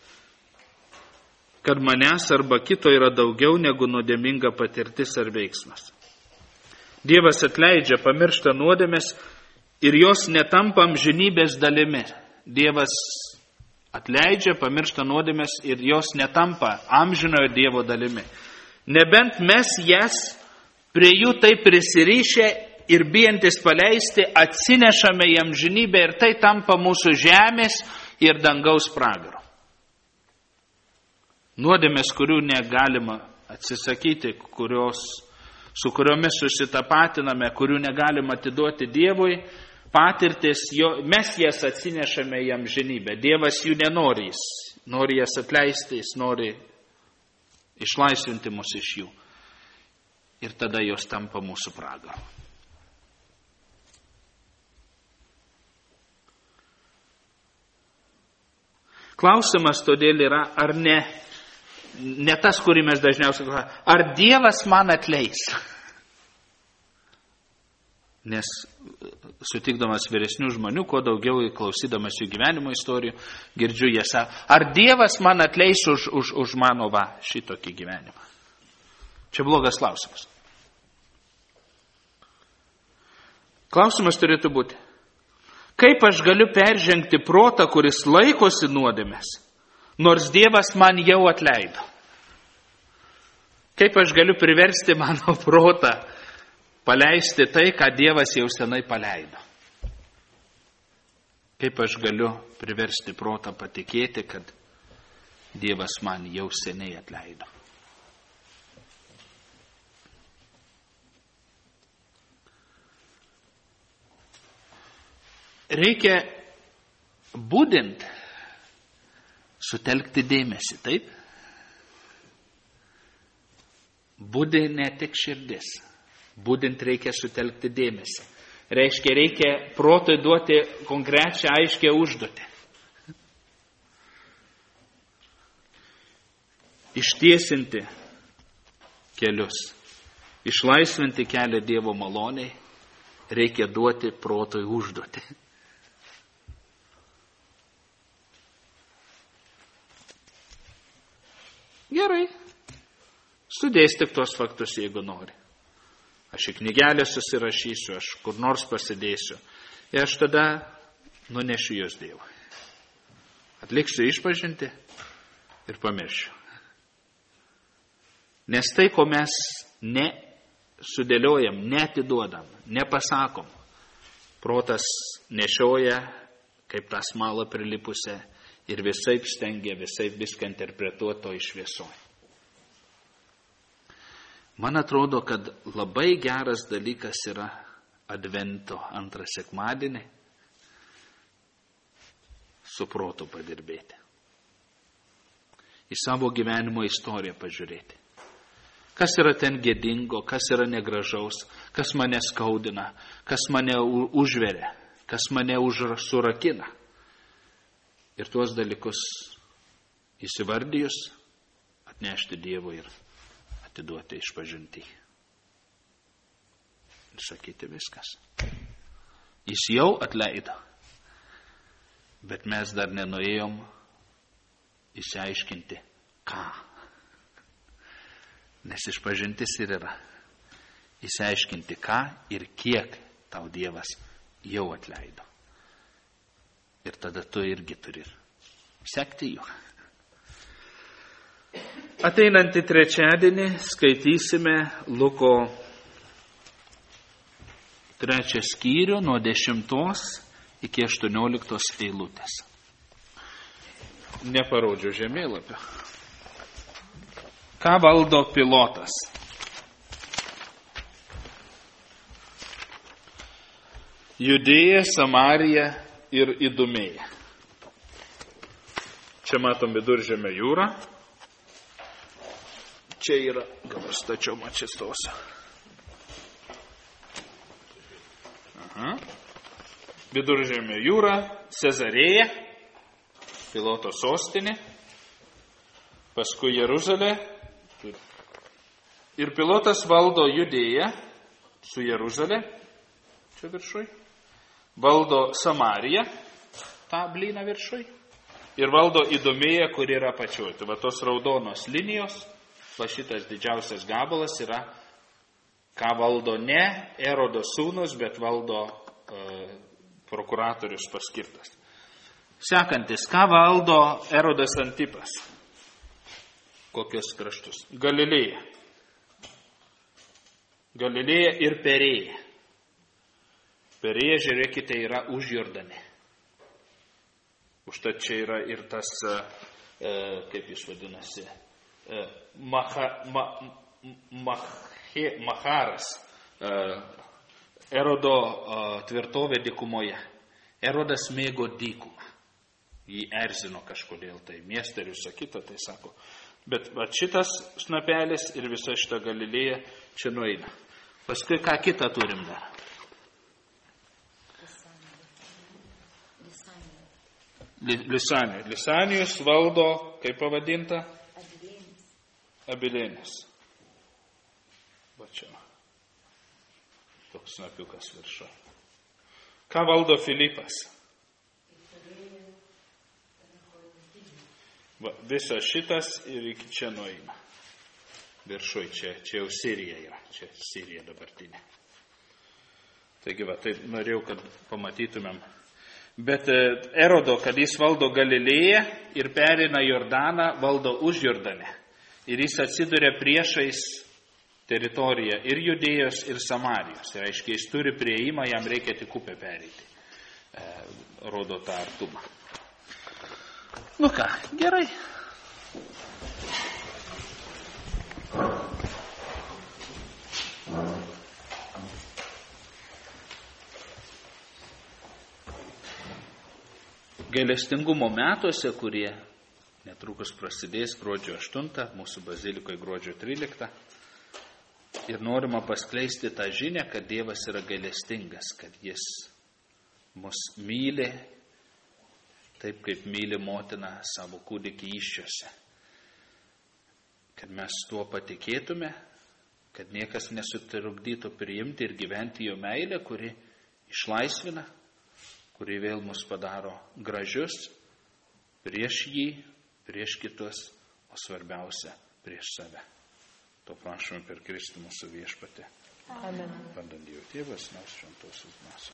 kad manęs arba kito yra daugiau negu nuodėminga patirtis ar veiksmas. Dievas atleidžia, pamiršta nuodėmės ir jos netampa amžinybės dalimi. Dievas atleidžia, pamiršta nuodėmės ir jos netampa amžinojo Dievo dalimi. Nebent mes jas prie jų taip prisirišę ir bijantis paleisti, atsinešame į amžinybę ir tai tampa mūsų žemės ir dangaus pragaro. Nuodėmės, kurių negalima atsisakyti, kurios, su kuriomis susitapatiname, kurių negalima atiduoti Dievui, patirtis, jo, mes jas atsinešame į amžinybę. Dievas jų nenori, jis nori jas atleisti, jis nori išlaisvinti mus iš jų. Ir tada jos tampa mūsų pragaru. Klausimas todėl yra, ar ne, ne tas, kurį mes dažniausiai klausimą, ar Dievas man atleis? Nes sutikdamas vyresnių žmonių, kuo daugiau klausydamas jų gyvenimo istorijų, girdžiu jie sako, ar Dievas man atleis už, už, už mano va šitokį gyvenimą? Čia blogas klausimas. Klausimas turėtų būti, kaip aš galiu peržengti protą, kuris laikosi nuodėmės, nors Dievas man jau atleido? Kaip aš galiu priversti mano protą paleisti tai, ką Dievas jau senai paleido? Kaip aš galiu priversti protą patikėti, kad Dievas man jau seniai atleido? Reikia būdint sutelkti dėmesį, taip? Būdė ne tik širdis. Būdint reikia sutelkti dėmesį. Reiškia, reikia protui duoti konkrečią aiškę užduotį. Ištiesinti kelius, išlaisvinti kelią Dievo maloniai, reikia duoti protui užduotį. Gerai, sudės tik tos faktus, jeigu nori. Aš į knygelę susirašysiu, aš kur nors pasidėsiu. Ir aš tada nunešiu jos Dievui. Atliksiu išpažinti ir pamiršiu. Nes tai, ko mes nesudėliojam, neatiduodam, nepasakom, protas nešioja kaip tą smalą prilipusią ir visaip stengia, visaip viską interpretuoto iš šviesoj. Man atrodo, kad labai geras dalykas yra Advento antrą sekmadienį su protu padirbėti. Į savo gyvenimo istoriją pažiūrėti. Kas yra ten gėdingo, kas yra negražaus, kas mane skaudina, kas mane užveria, kas mane surakina. Ir tuos dalykus įsivardijus, atnešti Dievui ir atiduoti išpažintį. Ir sakyti viskas. Jis jau atleido, bet mes dar nenuėjom išsiaiškinti, ką. Nes išpažintis ir yra išsiaiškinti, ką ir kiek tau Dievas jau atleido. Ir tada tu irgi turi sekti jų. Ateinantį trečiadienį skaitysime Luko trečią skyrių nuo dešimtos iki aštuonioliktos eilutės. Neparodžiu žemėlapio. Ką valdo Pilotas? Judėja, Samarija ir Idumėja. Čia matom Viduržemio jūrą. Čia yra, gal aš stačiau mačistosiu. Aha. Viduržemio jūra, Cezarėja, Piloto sostinė, paskui Jeruzalė. Ir Pilotas valdo Judėją su Jeruzalė, čia viršui. Valdo Samariją, tą blyną viršui, ir valdo Idumėją, kur yra apačioj. Tai va tos raudonos linijos, va šitas didžiausias gabalas yra, ką valdo ne Erodo sūnus, bet valdo e, prokuratorius paskirtas. Sekantis, ką valdo Erodas Antipas? Kokios kraštus? Galilėja. Galilėja ir Perėja. Perėja, žiūrėkite, yra už Jordanę. Užtat čia yra ir tas, e, kaip jis vadinasi, Macha, ma, mache, Macharas, Erodo tvirtovė dykumoje. Erodas mėgo dykumą. Jį erzino kažkodėl tai miestą ir visą kitą, tai sako. Bet va, šitas snapelis ir visa šita Galilėja čia nueina. Paskui ką kitą turim dar? Lisanijus. Lisanijus valdo, kaip pavadinta? Abilėnis. Abilėnis. Va čia. Toks snapiukas viršo. Ką valdo Filipas? Va, visas šitas ir iki čia nueina. Viršui, čia, čia jau Sirija yra. Čia Sirija dabartinė. Taigi, va, tai norėjau, kad pamatytumėm. Bet Erodo, kad jis valdo Galilėją ir perina Jordaną, valdo už Jordanę. Ir jis atsiduria priešais teritoriją ir Judėjos, ir Samarijos. Ir aiškiai, jis turi prieimą, jam reikia tik upę pereiti. E, rodo tą artumą. Nu ką, gerai. Gailestingumo metuose, kurie netrukus prasidės gruodžio aštuntą, mūsų bazilikoje gruodžio tryliktą, ir norima paskleisti tą žinią, kad Dievas yra gailestingas, kad Jis mus myli, taip kaip myli motina savo kūdikį įsčiose. Kad mes tuo patikėtume, kad niekas nesutrukdytų priimti ir gyventi jo meilę, kuri išlaisvina, kuri vėl mus padaro gražius prieš jį, prieš kitus, o svarbiausia prieš save. To prašome per Kristų mūsų viešpatį. Amen. Vardant Dievo Tėvas, Sūnaus, Šventosios Dvasios.